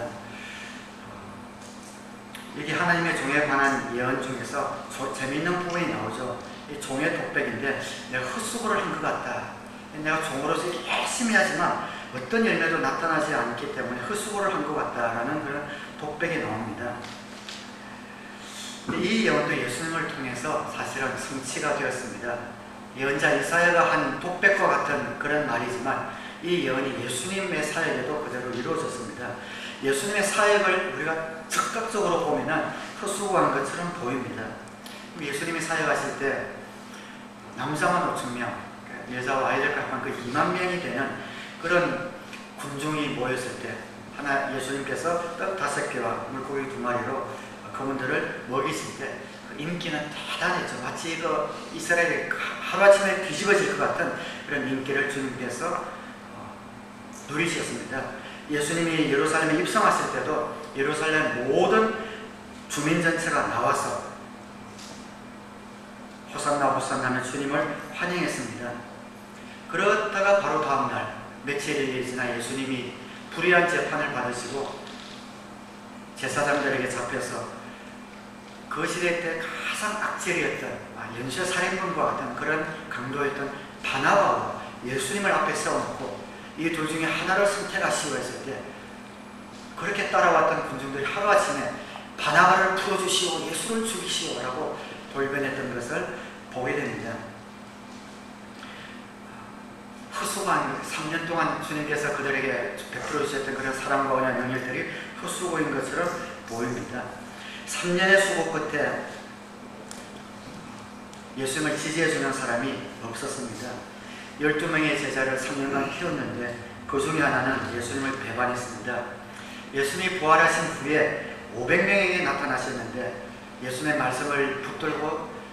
이게 하나님의 종에 관한 예언 중에서 조, 재미있는 부분이 나오죠. 이 종의 독백인데 내가 헛수고를 한 것 같다. 내가 종으로서 열심히 하지만 어떤 열매도 나타나지 않기 때문에 헛수고를 한 것 같다라는 그런 독백이 나옵니다. 이 예언도 예수님을 통해서 사실은 성취가 되었습니다. 예언자 이사야가 한 독백과 같은 그런 말이지만 이 예언이 예수님의 사역에도 그대로 이루어졌습니다. 예수님의 사역을 우리가 즉각적으로 보면은 헛수고한 것처럼 보입니다. 예수님이 사역하실 때 남자만 오천 명, 여자와 아이들 각각 그 이만 명이 되는 그런 군중이 모였을 때 하나 예수님께서 떡 다섯 개와 물고기 두 마리로 그분들을 먹이실 때 그 인기는 대단했죠. 마치 그 이스라엘이 하루아침에 뒤집어질 것 같은 그런 인기를 주님께서 어, 누리셨습니다. 예수님이 예루살렘에 입성하실 때도 예루살렘 모든 주민 전체가 나와서 호산나 호산나 하며 주님을 환영했습니다. 그러다가 바로 다음날 며칠이 지나 예수님이 불의한 재판을 받으시고 제사장들에게 잡혀서 그 시대 때 가장 악질이었던 연쇄살인범과 같은 그런 강도였던 바나바와 예수님을 앞에 세워놓고 이 둘 중에 하나를 선택하시고 했을 때 그렇게 따라왔던 군중들이 하루아침에 바나바를 풀어주시오, 예수를 죽이시오 라고 돌변했던 것을 보게 됩니다. 헛수고한 삼 년 동안 주님께서 그들에게 베풀어 주셨던 그런 사랑과 은혜의 능력들이 헛수고인 것처럼 보입니다. 삼 년의 수고 끝에 예수님을 지지해주는 사람이 없었습니다. 열두 명의 제자를 삼 년간 키웠는데 그 중에 하나는 예수님을 배반했습니다. 예수님이 부활하신 후에 오백 명에게 나타나셨는데 예수님의 말씀을 붙들고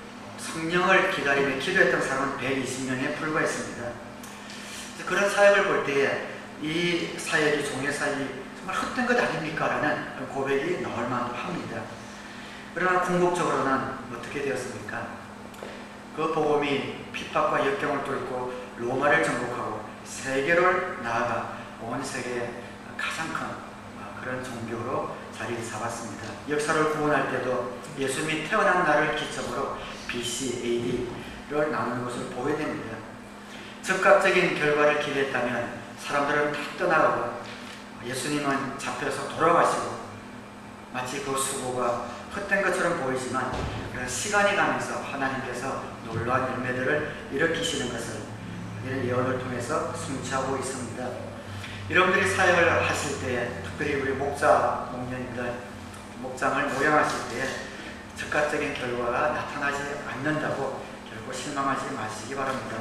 성령을 기다리며 기도했던 사람은 백이십 명에 불과했습니다. 그런 사역을 볼 때에 이 사역이 종의 사역이 정말 헛된 것 아닙니까? 라는 고백이 나올 만도 합니다. 그러나 궁극적으로는 어떻게 되었습니까? 그 복음이 핍박과 역경을 뚫고 로마를 정복하고 세계를 나아가 온 세계의 가장 큰 그런 종교로 자리를 잡았습니다. 역사를 구원할 때도 예수님이 태어난 날을 기점으로 비씨, 에이디를 나누는 것을 보게 됩니다. 즉각적인 결과를 기대했다면 사람들은 다 떠나가고 예수님은 잡혀서 돌아가시고 마치 그 수고가 헛된 것처럼 보이지만 시간이 가면서 하나님께서 놀라운 열매들을 일으키시는 것을 이런 예언을 통해서 성취하고 있습니다. 여러분들이 사역을 하실 때에 특별히 우리 목자, 목녀님들 목장을 모양하실 때에 즉각적인 결과가 나타나지 않는다고 결코 실망하지 마시기 바랍니다.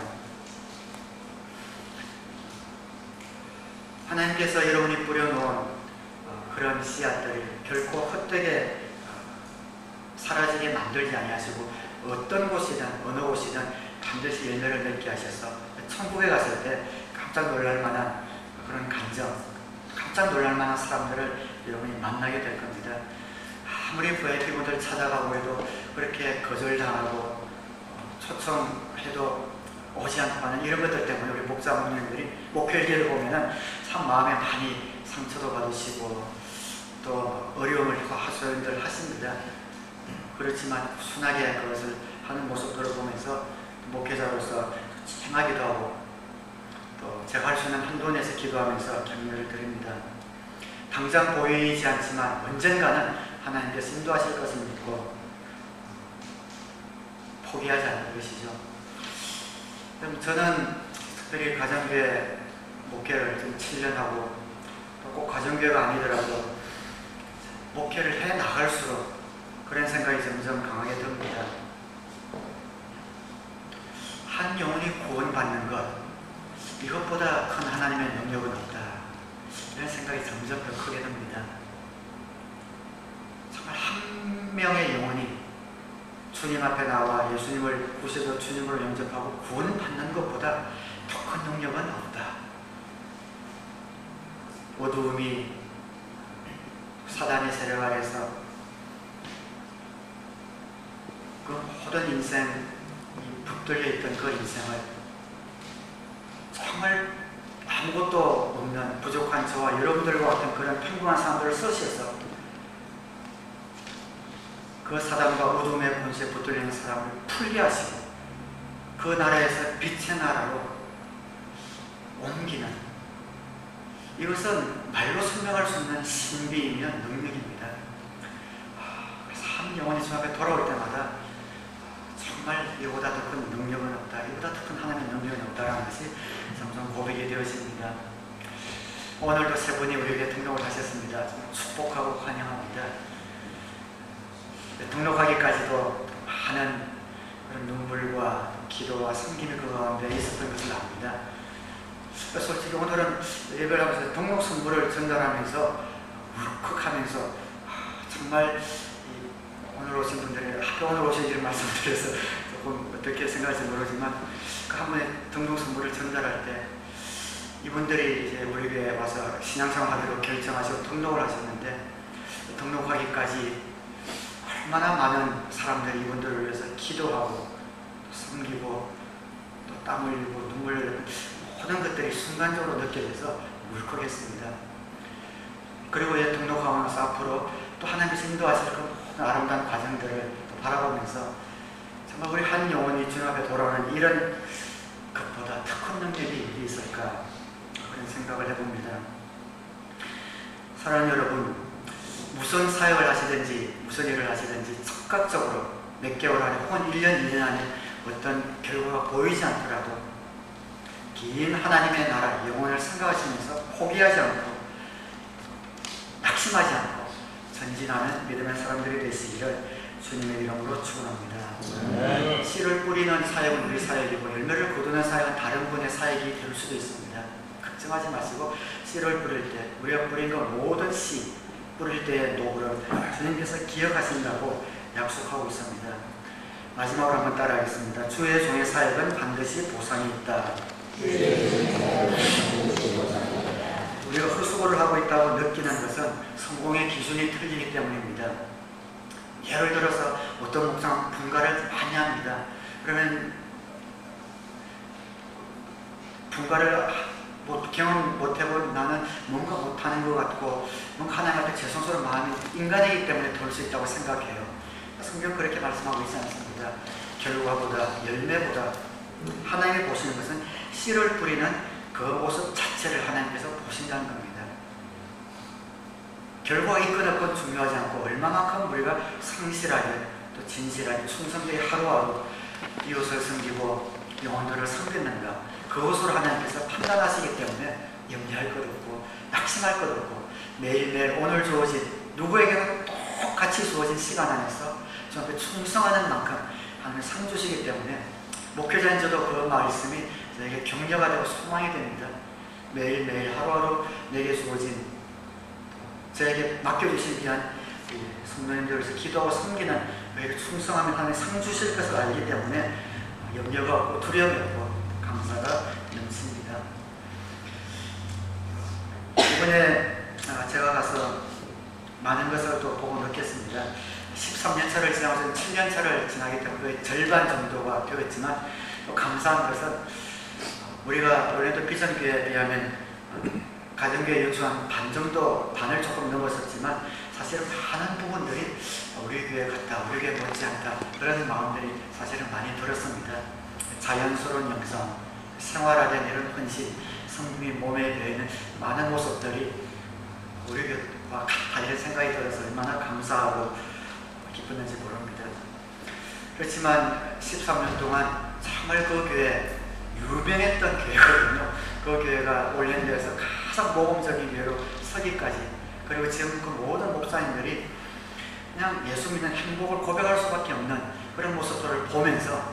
하나님께서 여러분이 뿌려놓은 그런 씨앗들이 결코 헛되게 사라지게 만들지 아니하시고 어떤 곳이든 어느 곳이든 반드시 열매를 맺게 하셔서 천국에 갔을 때 깜짝 놀랄 만한 그런 감정, 깜짝 놀랄 만한 사람들을 여러분이 만나게 될 겁니다. 아무리 브이아이피분들 찾아가고 해도 그렇게 거절당하고 초청해도 오지 않고 하는 이런 것들 때문에 우리 목자 목님들이 목회일기를 보면은 참 마음에 많이 상처도 받으시고 또 어려움을 하소연들 하십니다. 그렇지만 순하게 그것을 하는 모습들을 보면서 목회자로서 칭하기도 하고 또 제가 할 수 있는 한도 내에서 기도하면서 격려를 드립니다. 당장 보이지 않지만 언젠가는 하나님께서 인도하실 것을 믿고 포기하지 않는 것이죠. 저는 특별히 가정교회 목회를 좀 칠 년 하고 또 꼭 가정교회가 아니더라도 목회를 해 나갈수록 그런 생각이 점점 강하게 듭니다. 한 영혼이 구원받는 것, 이것보다 큰 하나님의 능력은 없다. 이런 생각이 점점 더 크게 듭니다. 정말 한 명의 영혼이 주님 앞에 나와 예수님을 구세주 주님으로 영접하고 구원받는 것보다 더 큰 능력은 없다. 어두움이 사단의 세력 아래서 그 모든 인생이 붙들려 있던 그 인생을 정말 아무것도 없는 부족한 저와 여러분들과 같은 그런 평범한 사람들을 쓰셔서 그 사단과 어둠의 권세에 붙들리는 사람을 풀리하시고 그 나라에서 빛의 나라로 옮기는, 이것은 말로 설명할 수 없는 신비이며 능력입니다. 그래서 한 영혼이 주 앞에 돌아올 때마다 정말 이보다 더 큰 능력은 없다, 이보다 더 큰 하나님의 능력은 없다라는 것이 점점 고백이 되어집니다. 오늘도 세 분이 우리에게 등록을 하셨습니다. 축복하고 환영합니다. 등록하기까지도 많은 그런 눈물과 기도와 섬김이 그 가운데 있었던 것을 압니다. 솔직히 오늘은 예배를 하면서 등록 선물을 전달하면서 울컥하면서 정말 오늘 오신 분들이 학교 오늘 오신 이런 말씀드려서 조금 어떻게 생각할지 모르지만 그 한 번에 등록 선물을 전달할 때 이분들이 이제 우리 교회에 와서 신앙생활하기로 결정하시고 등록을 하셨는데 등록하기까지 얼마나 많은 사람들이 이분들을 위해서 기도하고 또 섬기고 또 땀 흘리고 눈물 흘리고 모든 것들이 순간적으로 느껴져서 울컥했습니다. 그리고 이제 등록하고 나서 앞으로 또 하나님께서 인도하실 그 모든 아름다운 과정들을 또 바라보면서 정말 우리 한 영혼이 주님 앞에 돌아오는 이런 것보다 더 큰 능력이 있을까 그런 생각을 해봅니다. 사랑하는 여러분, 무슨 사역을 하시든지 무슨 일을 하시든지 즉각적으로 몇 개월 안에 혹은 일 년, 이 년 안에 어떤 결과가 보이지 않더라도 긴 하나님의 나라, 영혼을 생각하시면서 포기하지 않고 낙심하지 않고 전진하는 믿음의 사람들이 되시기를 주님의 이름으로 축원합니다. 네. 씨를 뿌리는 사역은 우리 사역이고 열매를 거두는 사역은 다른 분의 사역이 될 수도 있습니다. 걱정하지 마시고 씨를 뿌릴 때 우리가 뿌린 그 모든 씨 뿌릴 때의 노고를 주님께서 기억하신다고 약속하고 있습니다. 마지막으로 한번 따라하겠습니다. 주의 종의 사역은 반드시 보상이 있다. 우리가 헛수고를 하고 있다고 느끼는 것은 성공의 기준이 틀리기 때문입니다. 예를 들어서 어떤 목사는 분가를 많이 합니다. 그러면 분가를 못, 경험 못해본 나는 뭔가 못하는 것 같고 뭔가 하나님한테 죄송스러운 마음이 인간이기 때문에 돌 수 있다고 생각해요. 성경 그렇게 말씀하고 있지 않습니다. 결과보다 열매보다 하나님이 보시는 것은 씨를 뿌리는 그 모습 자체를 하나님께서 보신다는 겁니다. 결과가 있건 없건 중요하지 않고 얼마만큼 우리가 성실하게 또 진실하게 충성되게 하루하루 이웃을 섬기고 영혼들을 섬겼는가, 그것으로 하나님께서 판단하시기 때문에 염려할 것 없고 낙심할 것 없고 매일매일 오늘 주어진 누구에게나 똑같이 주어진 시간 안에서 저한테 충성하는 만큼 하나님 상 주시기 때문에 목회자인 저도 그 말씀이 저에게 격려가 되고 소망이 됩니다. 매일매일 하루하루 내게 주어진 저에게 맡겨주신 귀한 성도님들에서 기도하고 섬기는 그에게 충성하면 하나님 상 주실 것을 알기 때문에 염려가 없고 두려움이 없고 감사가 넘칩니다. 이번에 제가 가서 많은 것을 또 보고 느꼈습니다. 십삼 년 차를 지나서 칠 년 차를 지나기 때문에 절반 정도가 되었지만 또 감사한 것은 우리가 올랜도 비전교회에 비하면 가정교회 유치원 반 정도, 반을 조금 넘었었지만 사실은 많은 부분들이 우리 교회 같다, 우리 교회 못지않다 그런 마음들이 사실은 많이 들었습니다. 자연스러운 영성, 생활화된 이런 헌신, 성님이 몸에 배이는 많은 모습들이 우리 교회와 같다 이런 생각이 들어서 얼마나 감사하고 기뻤는지 모릅니다. 그렇지만 십삼 년 동안 정말 그 교회 유명했던 교회거든요. 그 교회가 올랜도에서 가장 모범적인 교회로 서기까지, 그리고 지금 그 모든 목사님들이 그냥 예수 믿는 행복을 고백할 수밖에 없는 그런 모습들을 보면서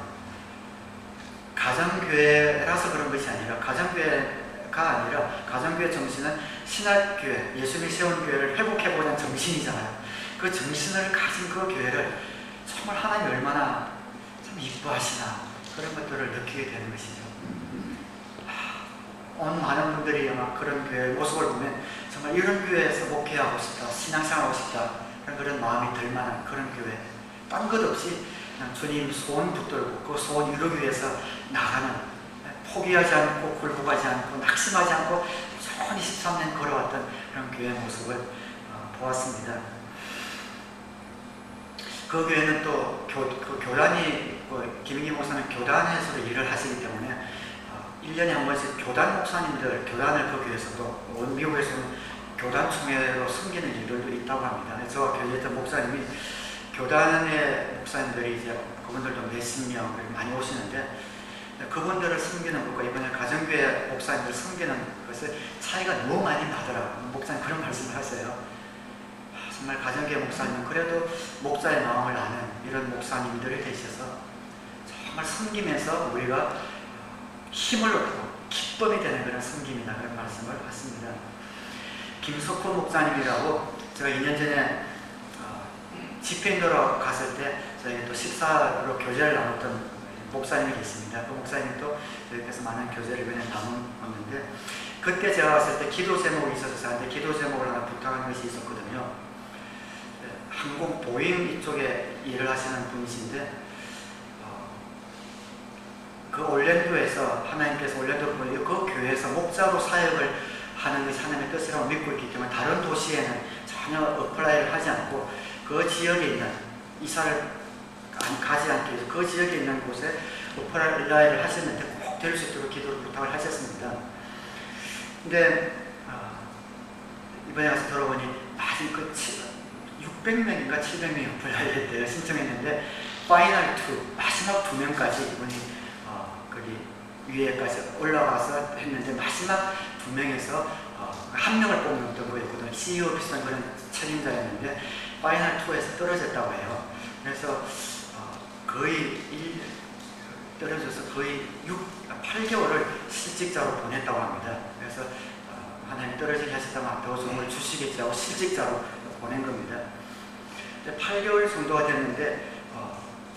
가정교회라서 그런 것이 아니라, 가정교회가 아니라 가정교회 정신은 신학교회, 예수님이 세운 교회를 회복해보자는 정신이잖아요. 그 정신을 가진 그 교회를 정말 하나님이 얼마나 참 이뻐하시나 그런 것들을 느끼게 되는 것이죠. 온 많은 분들이 아마 그런 교회의 모습을 보면 정말 이런 교회에서 목회하고 싶다, 신앙생활하고 싶다 그런 마음이 들 만한 그런 교회, 딴 것 없이 그냥 주님 소원 붙들고 그 소원 이루기 위해서 나가는, 포기하지 않고 굴복하지 않고 낙심하지 않고 천히 십삼 년 걸어왔던 그런 교회의 모습을 어, 보았습니다. 그 교회는 또 교, 그 교단이, 그 김인기 목사는 교단에서 일을 하시기 때문에 어, 일 년에 한 번씩 교단 목사님들, 교단을 그 교회에서도, 미국에서는 교단 총회로 섬기는 일들도 있다고 합니다. 저와 교제했던 목사님이 교단의 목사님들이 이제 그분들도 몇십 명 많이 오시는데 그분들을 섬기는 것과 이번에 가정교회 목사님들 섬기는 것을 차이가 너무 많이 나더라고요. 목사님 그런 말씀을 하세요. 정말 가정교회 목사님은 그래도 목사의 마음을 아는 이런 목사님들이 되셔서 정말 섬기면서 우리가 힘을 얻고 기쁨이 되는 그런 섬김이다 그런 말씀을 하십니다. 김석호 목사님이라고 제가 이 년 전에 어, 집회인도로 갔을 때 저희 또 식사로 교제를 나눴던 목사님이 계십니다. 그 목사님도 저희께서 많은 교제를 이번에 나눴는데 그때 제가 왔을 때 기도 제목이 있어서 저한테 기도 제목을 하나 부탁한 것이 있었거든요. 항공 보잉 이쪽에 일을 하시는 분이신데 어, 그 올랜도에서 하나님께서 올랜도 그 교회에서 목자로 사역을 하는 것이 하나님의 뜻이라고 믿고 있기 때문에 다른 도시에는 전혀 어플라이를 하지 않고 그 지역에 있는, 이사를 가지 않기 위해서 그 지역에 있는 곳에 어플라이를 하셨는데 꼭 될 수 있도록 기도를 부탁을 하셨습니다. 근데 어, 이번에 가서 들어보니 마지막 그 육백 명인가 칠백 명이 어플라이를 때요 신청했는데 파이널 투, 마지막 두 명까지 이분이 어, 거기 위에까지 올라가서 했는데 마지막 두 명에서 어, 한 명을 뽑는 어떤 거였거든요. 씨이오 비슷한 그런 책임자였는데 파이널 투에서 떨어졌다고 해요. 그래서 어, 거의 일, 떨어져서 거의 육, 팔 개월을 실직자로 보냈다고 합니다. 그래서 어, 하나님 떨어지게 하셨다면 더 좋은 걸 주시겠지 하고 실직자로 보낸 겁니다. 팔 개월 정도가 됐는데 어,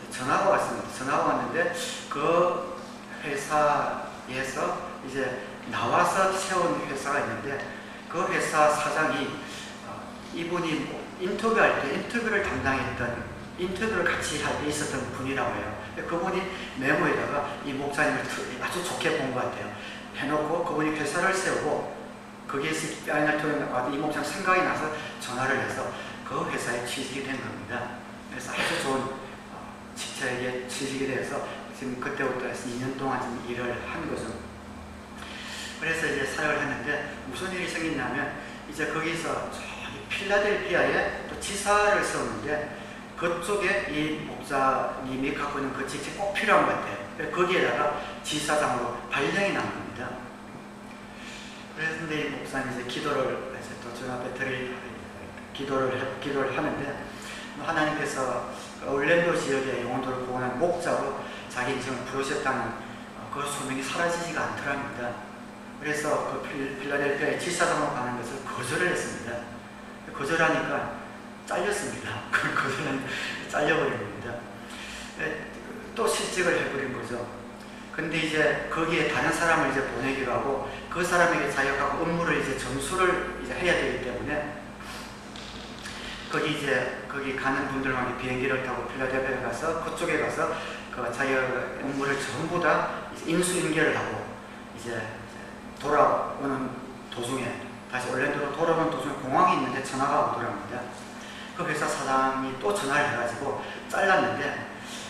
전화가 왔습니다. 전화가 왔는데 그 회사에서 이제 나와서 세운 회사가 있는데 그 회사 사장이 이분이 인터뷰할 때 인터뷰를 담당했던 인터뷰를 같이 할 때 있었던 분이라고 해요. 그분이 메모에다가 이 목사님을 아주 좋게 본 것 같아요. 해놓고 그분이 회사를 세우고 거기에서 이 목사님 생각이 나서 전화를 해서 그 회사에 취직이 된 겁니다. 그래서 아주 좋은 직책에 취직이 돼서 지금 그때부터 해서 이 년 동안 지금 일을 한 거죠. 그래서 이제 사역을 했는데 무슨 일이 생겼냐면 이제 거기서 저기 필라델피아에 또 지사를 세웠는데 그쪽에 이 목사님이 갖고 있는 그 직책이 꼭 필요한 것 같아요. 거기에다가 지사장으로 발령이 난 겁니다. 그래서 이 목사님이 이제 기도를 이제 또 주 앞에 드릴 기도를 해, 기도를 하는데 하나님께서 올랜도 지역의 영혼들을 구원한 목자로 자기 인생을 부르셨다는 그 소명이 사라지지가 않더랍니다. 그래서 그 필라델피아의 지사장으로 가는 것을 거절을 했습니다. 거절하니까 잘렸습니다. 거절은 잘려버린 겁니다. 또 실직을 해버린 거죠. 근데 이제 거기에 다른 사람을 이제 보내기로 하고 그 사람에게 자격하고 업무를 이제 전수를 이제 해야 되기 때문에 거기 이제 거기 가는 분들만 비행기를 타고 필라델피아에 가서 그쪽에 가서 그 자격 업무를 전부 다 인수인계를 하고 이제 돌아오는 도중에 다시 올랜도로 돌아오는 도중에 공항이 있는데 전화가 오더랍니다. 그 회사 사장이 또 전화를 해가지고 잘랐는데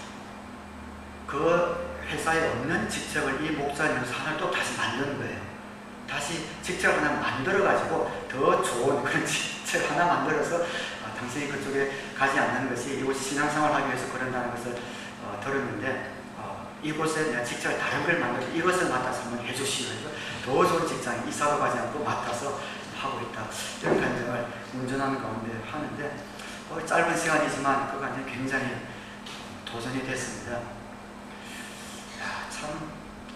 그 회사에 없는 직책을 이 목사님은 하나 또 다시 만드는 거예요. 다시 직책을 하나 만들어가지고 더 좋은 그런 직책 하나 만들어서 어, 당신이 그쪽에 가지 않는 것이 이곳이 신앙생활을 하기 위해서 그런다는 것을 어, 들었는데 어, 이곳에 내가 직책을 다른 걸 만들어서 이것을 맡아서 한번 해주시오. 더 좋은 직장에 이사도 가지 않고 맡아서 하고 있다. 이런 간증을 운전하는 가운데 하는데 어, 짧은 시간이지만 그 간증이 굉장히 도전이 됐습니다. 야, 참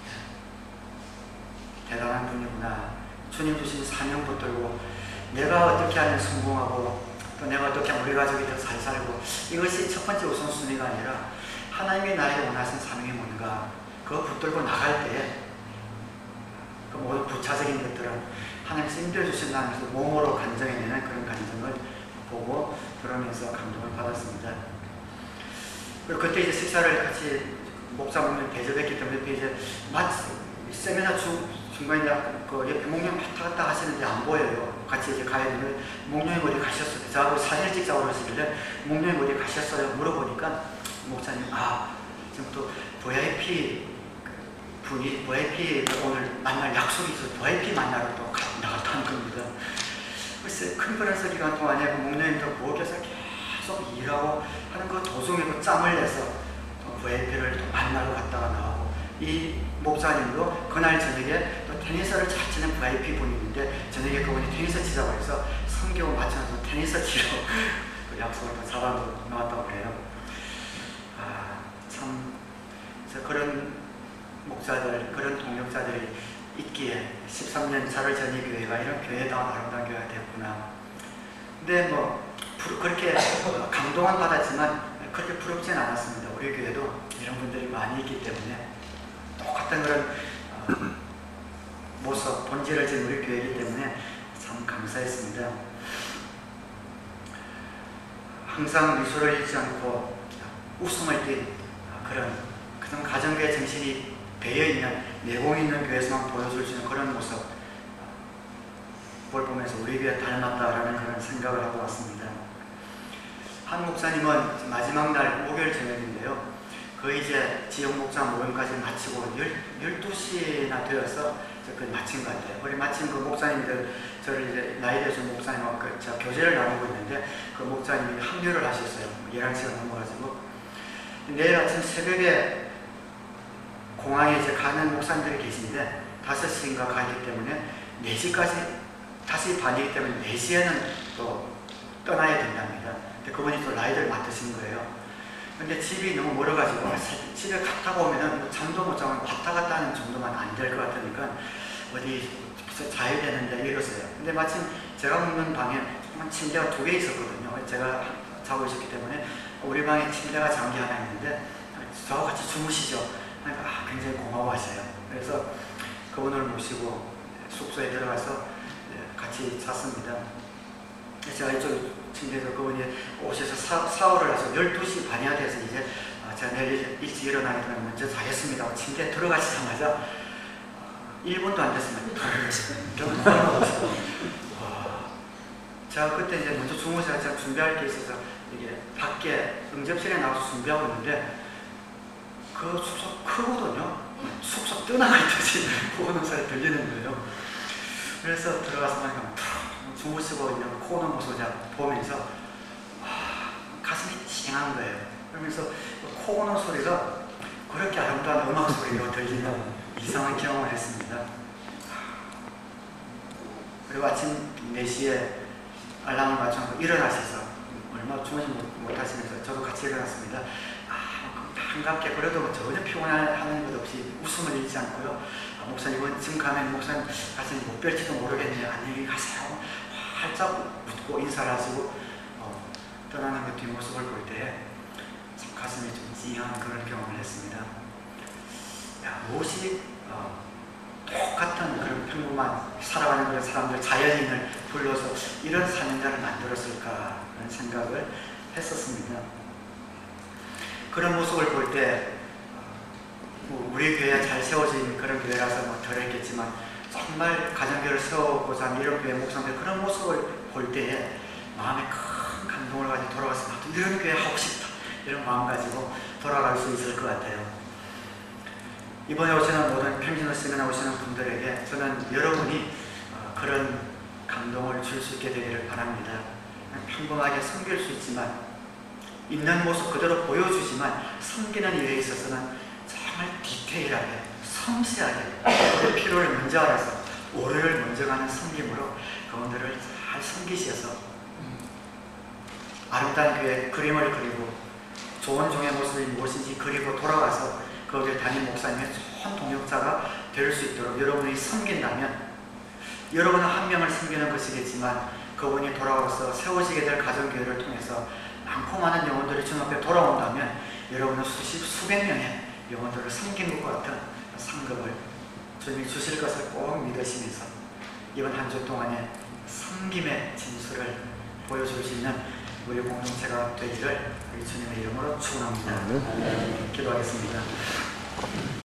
대단한 분이구나. 주님 주신 사명 붙들고 내가 어떻게 하면 성공하고 또 내가 어떻게 하면 우리 가족이 더 잘 살고 이것이 첫 번째 우선순위가 아니라 하나님이 나에게 원하신 사명이 뭔가 그거 붙들고 나갈 때에 그 모든 부차적인 것들은 하나님께서 인도해 주신다는 것을 몸으로 간증해내는 그런 간증을 보고 들으면서 감동을 받았습니다. 그리고 그때 이제 식사를 같이 목사님을 대접했기 때문에 이제 마치 세미나 중, 중간에 그 옆에 목련 왔다 갔다 하시는데 안 보여요. 같이 이제 가야 되는데 목련이 어디 가셨어요? 저하고 사진을 찍자고 그러시길래 목련이 어디 가셨어요? 물어보니까 목사님 아 지금 또 브이아이피 분이 브이아이피 오늘 만날 약속이 있어서 브이아이피 만나러 또 나갔다는 겁니다. 글쎄 큰 그래서 기간 동안에 그 목련님도 부엌에서 계속 일하고 하는 그 도중에도 짬을 내서 브이아이피를 또 만나러 갔다가 나오고 이 목사님도 그날 저녁에 또 테니스를 잘 치는 브이아이피 분이 있는데 저녁에 그분이 테니스 치자고 해서 성경 맞춰서 테니스 치러 그 약속을 또 잡아놓고 나왔다고 그래요. 아, 참 그런 목사들, 그런 동역자들이 있기에 십삼 년 차를 전이 교회가 이런 교회다운 아름다운 교회가 되었구나. 근데 뭐 그렇게 감동은 받았지만 그렇게 부럽지는 않았습니다. 우리 교회도 이런 분들이 많이 있기 때문에 똑같은 그런 어, 모습, 본질을 지닌 우리 교회이기 때문에 참 감사했습니다. 항상 미소를 잃지 않고 웃음을 띤 그런 그런 가정교회 정신이 배어있는 내공 있는 교회에서만 보여줄 수 있는 그런 모습 그걸 보면서 우리 교회 닮았다라는 그런 생각을 하고 왔습니다. 한 목사님은 마지막 날 목요일 저녁인데요. 그 이제 지역 목사 모임까지 마치고 열두 시나 되어서 그 마친 것 같아요. 우리 마침 그 목사님들 저를 이제 나이 드신 목사님하고 그 제가 교제를 나누고 있는데 그 목사님이 합류를 하셨어요. 열한 시가 넘어가지고 내일 아침 새벽에 공항에 이제 가는 목사님들이 계신데 다섯 시인가 가기 때문에 네 시까지 다섯 시 반이기 때문에 네 시에는 또 떠나야 된답니다. 근데 그분이 또 라이드를 맡으신 거예요. 근데 집이 너무 멀어가지고 집에 갔다가 오면은 잠도 못 자면 왔다 갔다 하는 정도만 안 될 것 같으니까 어디 자야 되는데 이랬어요. 근데 마침 제가 묵는 방에 침대가 두 개 있었거든요. 제가 자고 있었기 때문에 우리 방에 침대가 장기 하나 있는데 저하고 같이 주무시죠. 그러니까 아, 굉장히 고마워하셔요. 그래서 그분을 모시고 숙소에 들어가서 같이 잤습니다. 제가 이쪽 침대에서 그분이 오셔서 사, 샤워를 해서 열두 시 반이나 돼서 이제 아, 제가 내일 일찍 일어나게 되면 먼저 자겠습니다 하고 침대에 들어가시자마자 일 분도 안 됐습니다. 제가 그때 이제 먼저 주무셔서 제가 준비할 게 있어서 이게 밖에 응접실에 나와서 준비하고 있는데 그 숙소 크거든요. 숙소 떠나가듯이 보는 소리 들리는 거예요. 그래서 들어가서 보니까 주무시고 있는 코너 모습을 보면서 와, 가슴이 찡한 거예요. 그러면서 코너 소리가 그렇게 아름다운 음악 소리로 들리는 이상한 경험을 했습니다. 그리고 아침 네 시에 알람을 맞춰서 일어나셔서 얼마 주무시 못하시면서 저도 같이 일어났습니다. 아, 반갑게 그래도 전혀 피곤하는 것 없이 웃음을 잃지 않고요. 아, 목사님은 지금 가면 목사님 가슴이 못 뵐지도 모르겠네요. 안녕히 가세요. 활짝 웃고 인사를 하시고 어, 떠나는 그 뒷모습을 볼 때 가슴이 좀 찡한 그런 경험을 했습니다. 야, 무엇이 어, 똑같은 그런 평범한 살아가는 그런 사람들, 자연인을 불러서 이런 사명자를 만들었을까 하는 생각을 했었습니다. 그런 모습을 볼 때 뭐 우리 교회가 잘 세워진 그런 교회라서 뭐 덜했겠지만 정말 가정교회를 세우고자 하는 이런 교회 목사님들 그런 모습을 볼 때에 마음에 큰 감동을 가지고 돌아가서 나도 이런 교회 하고 싶다 이런 마음 가지고 돌아갈 수 있을 것 같아요. 이번에 오시는 모든 평신호 세미나 오시는 분들에게 저는 여러분이 그런 감동을 줄 수 있게 되기를 바랍니다. 평범하게 섬길 수 있지만 있는 모습 그대로 보여주지만 섬기는 일에 있어서는 정말 디테일하게 섬세하게 그의 필요를 먼저 알아서 오류를 먼저 가는 섬김으로 그분들을 잘 섬기셔서 아름다운 교회 그림을 그리고 좋은 종의 모습이 무엇인지 그리고 돌아가서 거기에 담임 목사님의 좋은 동역자가 될 수 있도록 여러분이 섬긴다면 여러분은 한 명을 섬기는 것이겠지만 그분이 돌아와서 세워지게 될 가정교회를 통해서 많고 많은 영혼들이 주님 앞에 돌아온다면 여러분은 수십, 수백 명의 영혼들을 섬긴 것 같은 상급을 주님이 주실 것을 꼭 믿으시면서 이번 한 주 동안에 섬김의 진수를 보여줄 수 있는 우리 공동체가 되기를 우리 주님의 이름으로 축원합니다. 기도하겠습니다.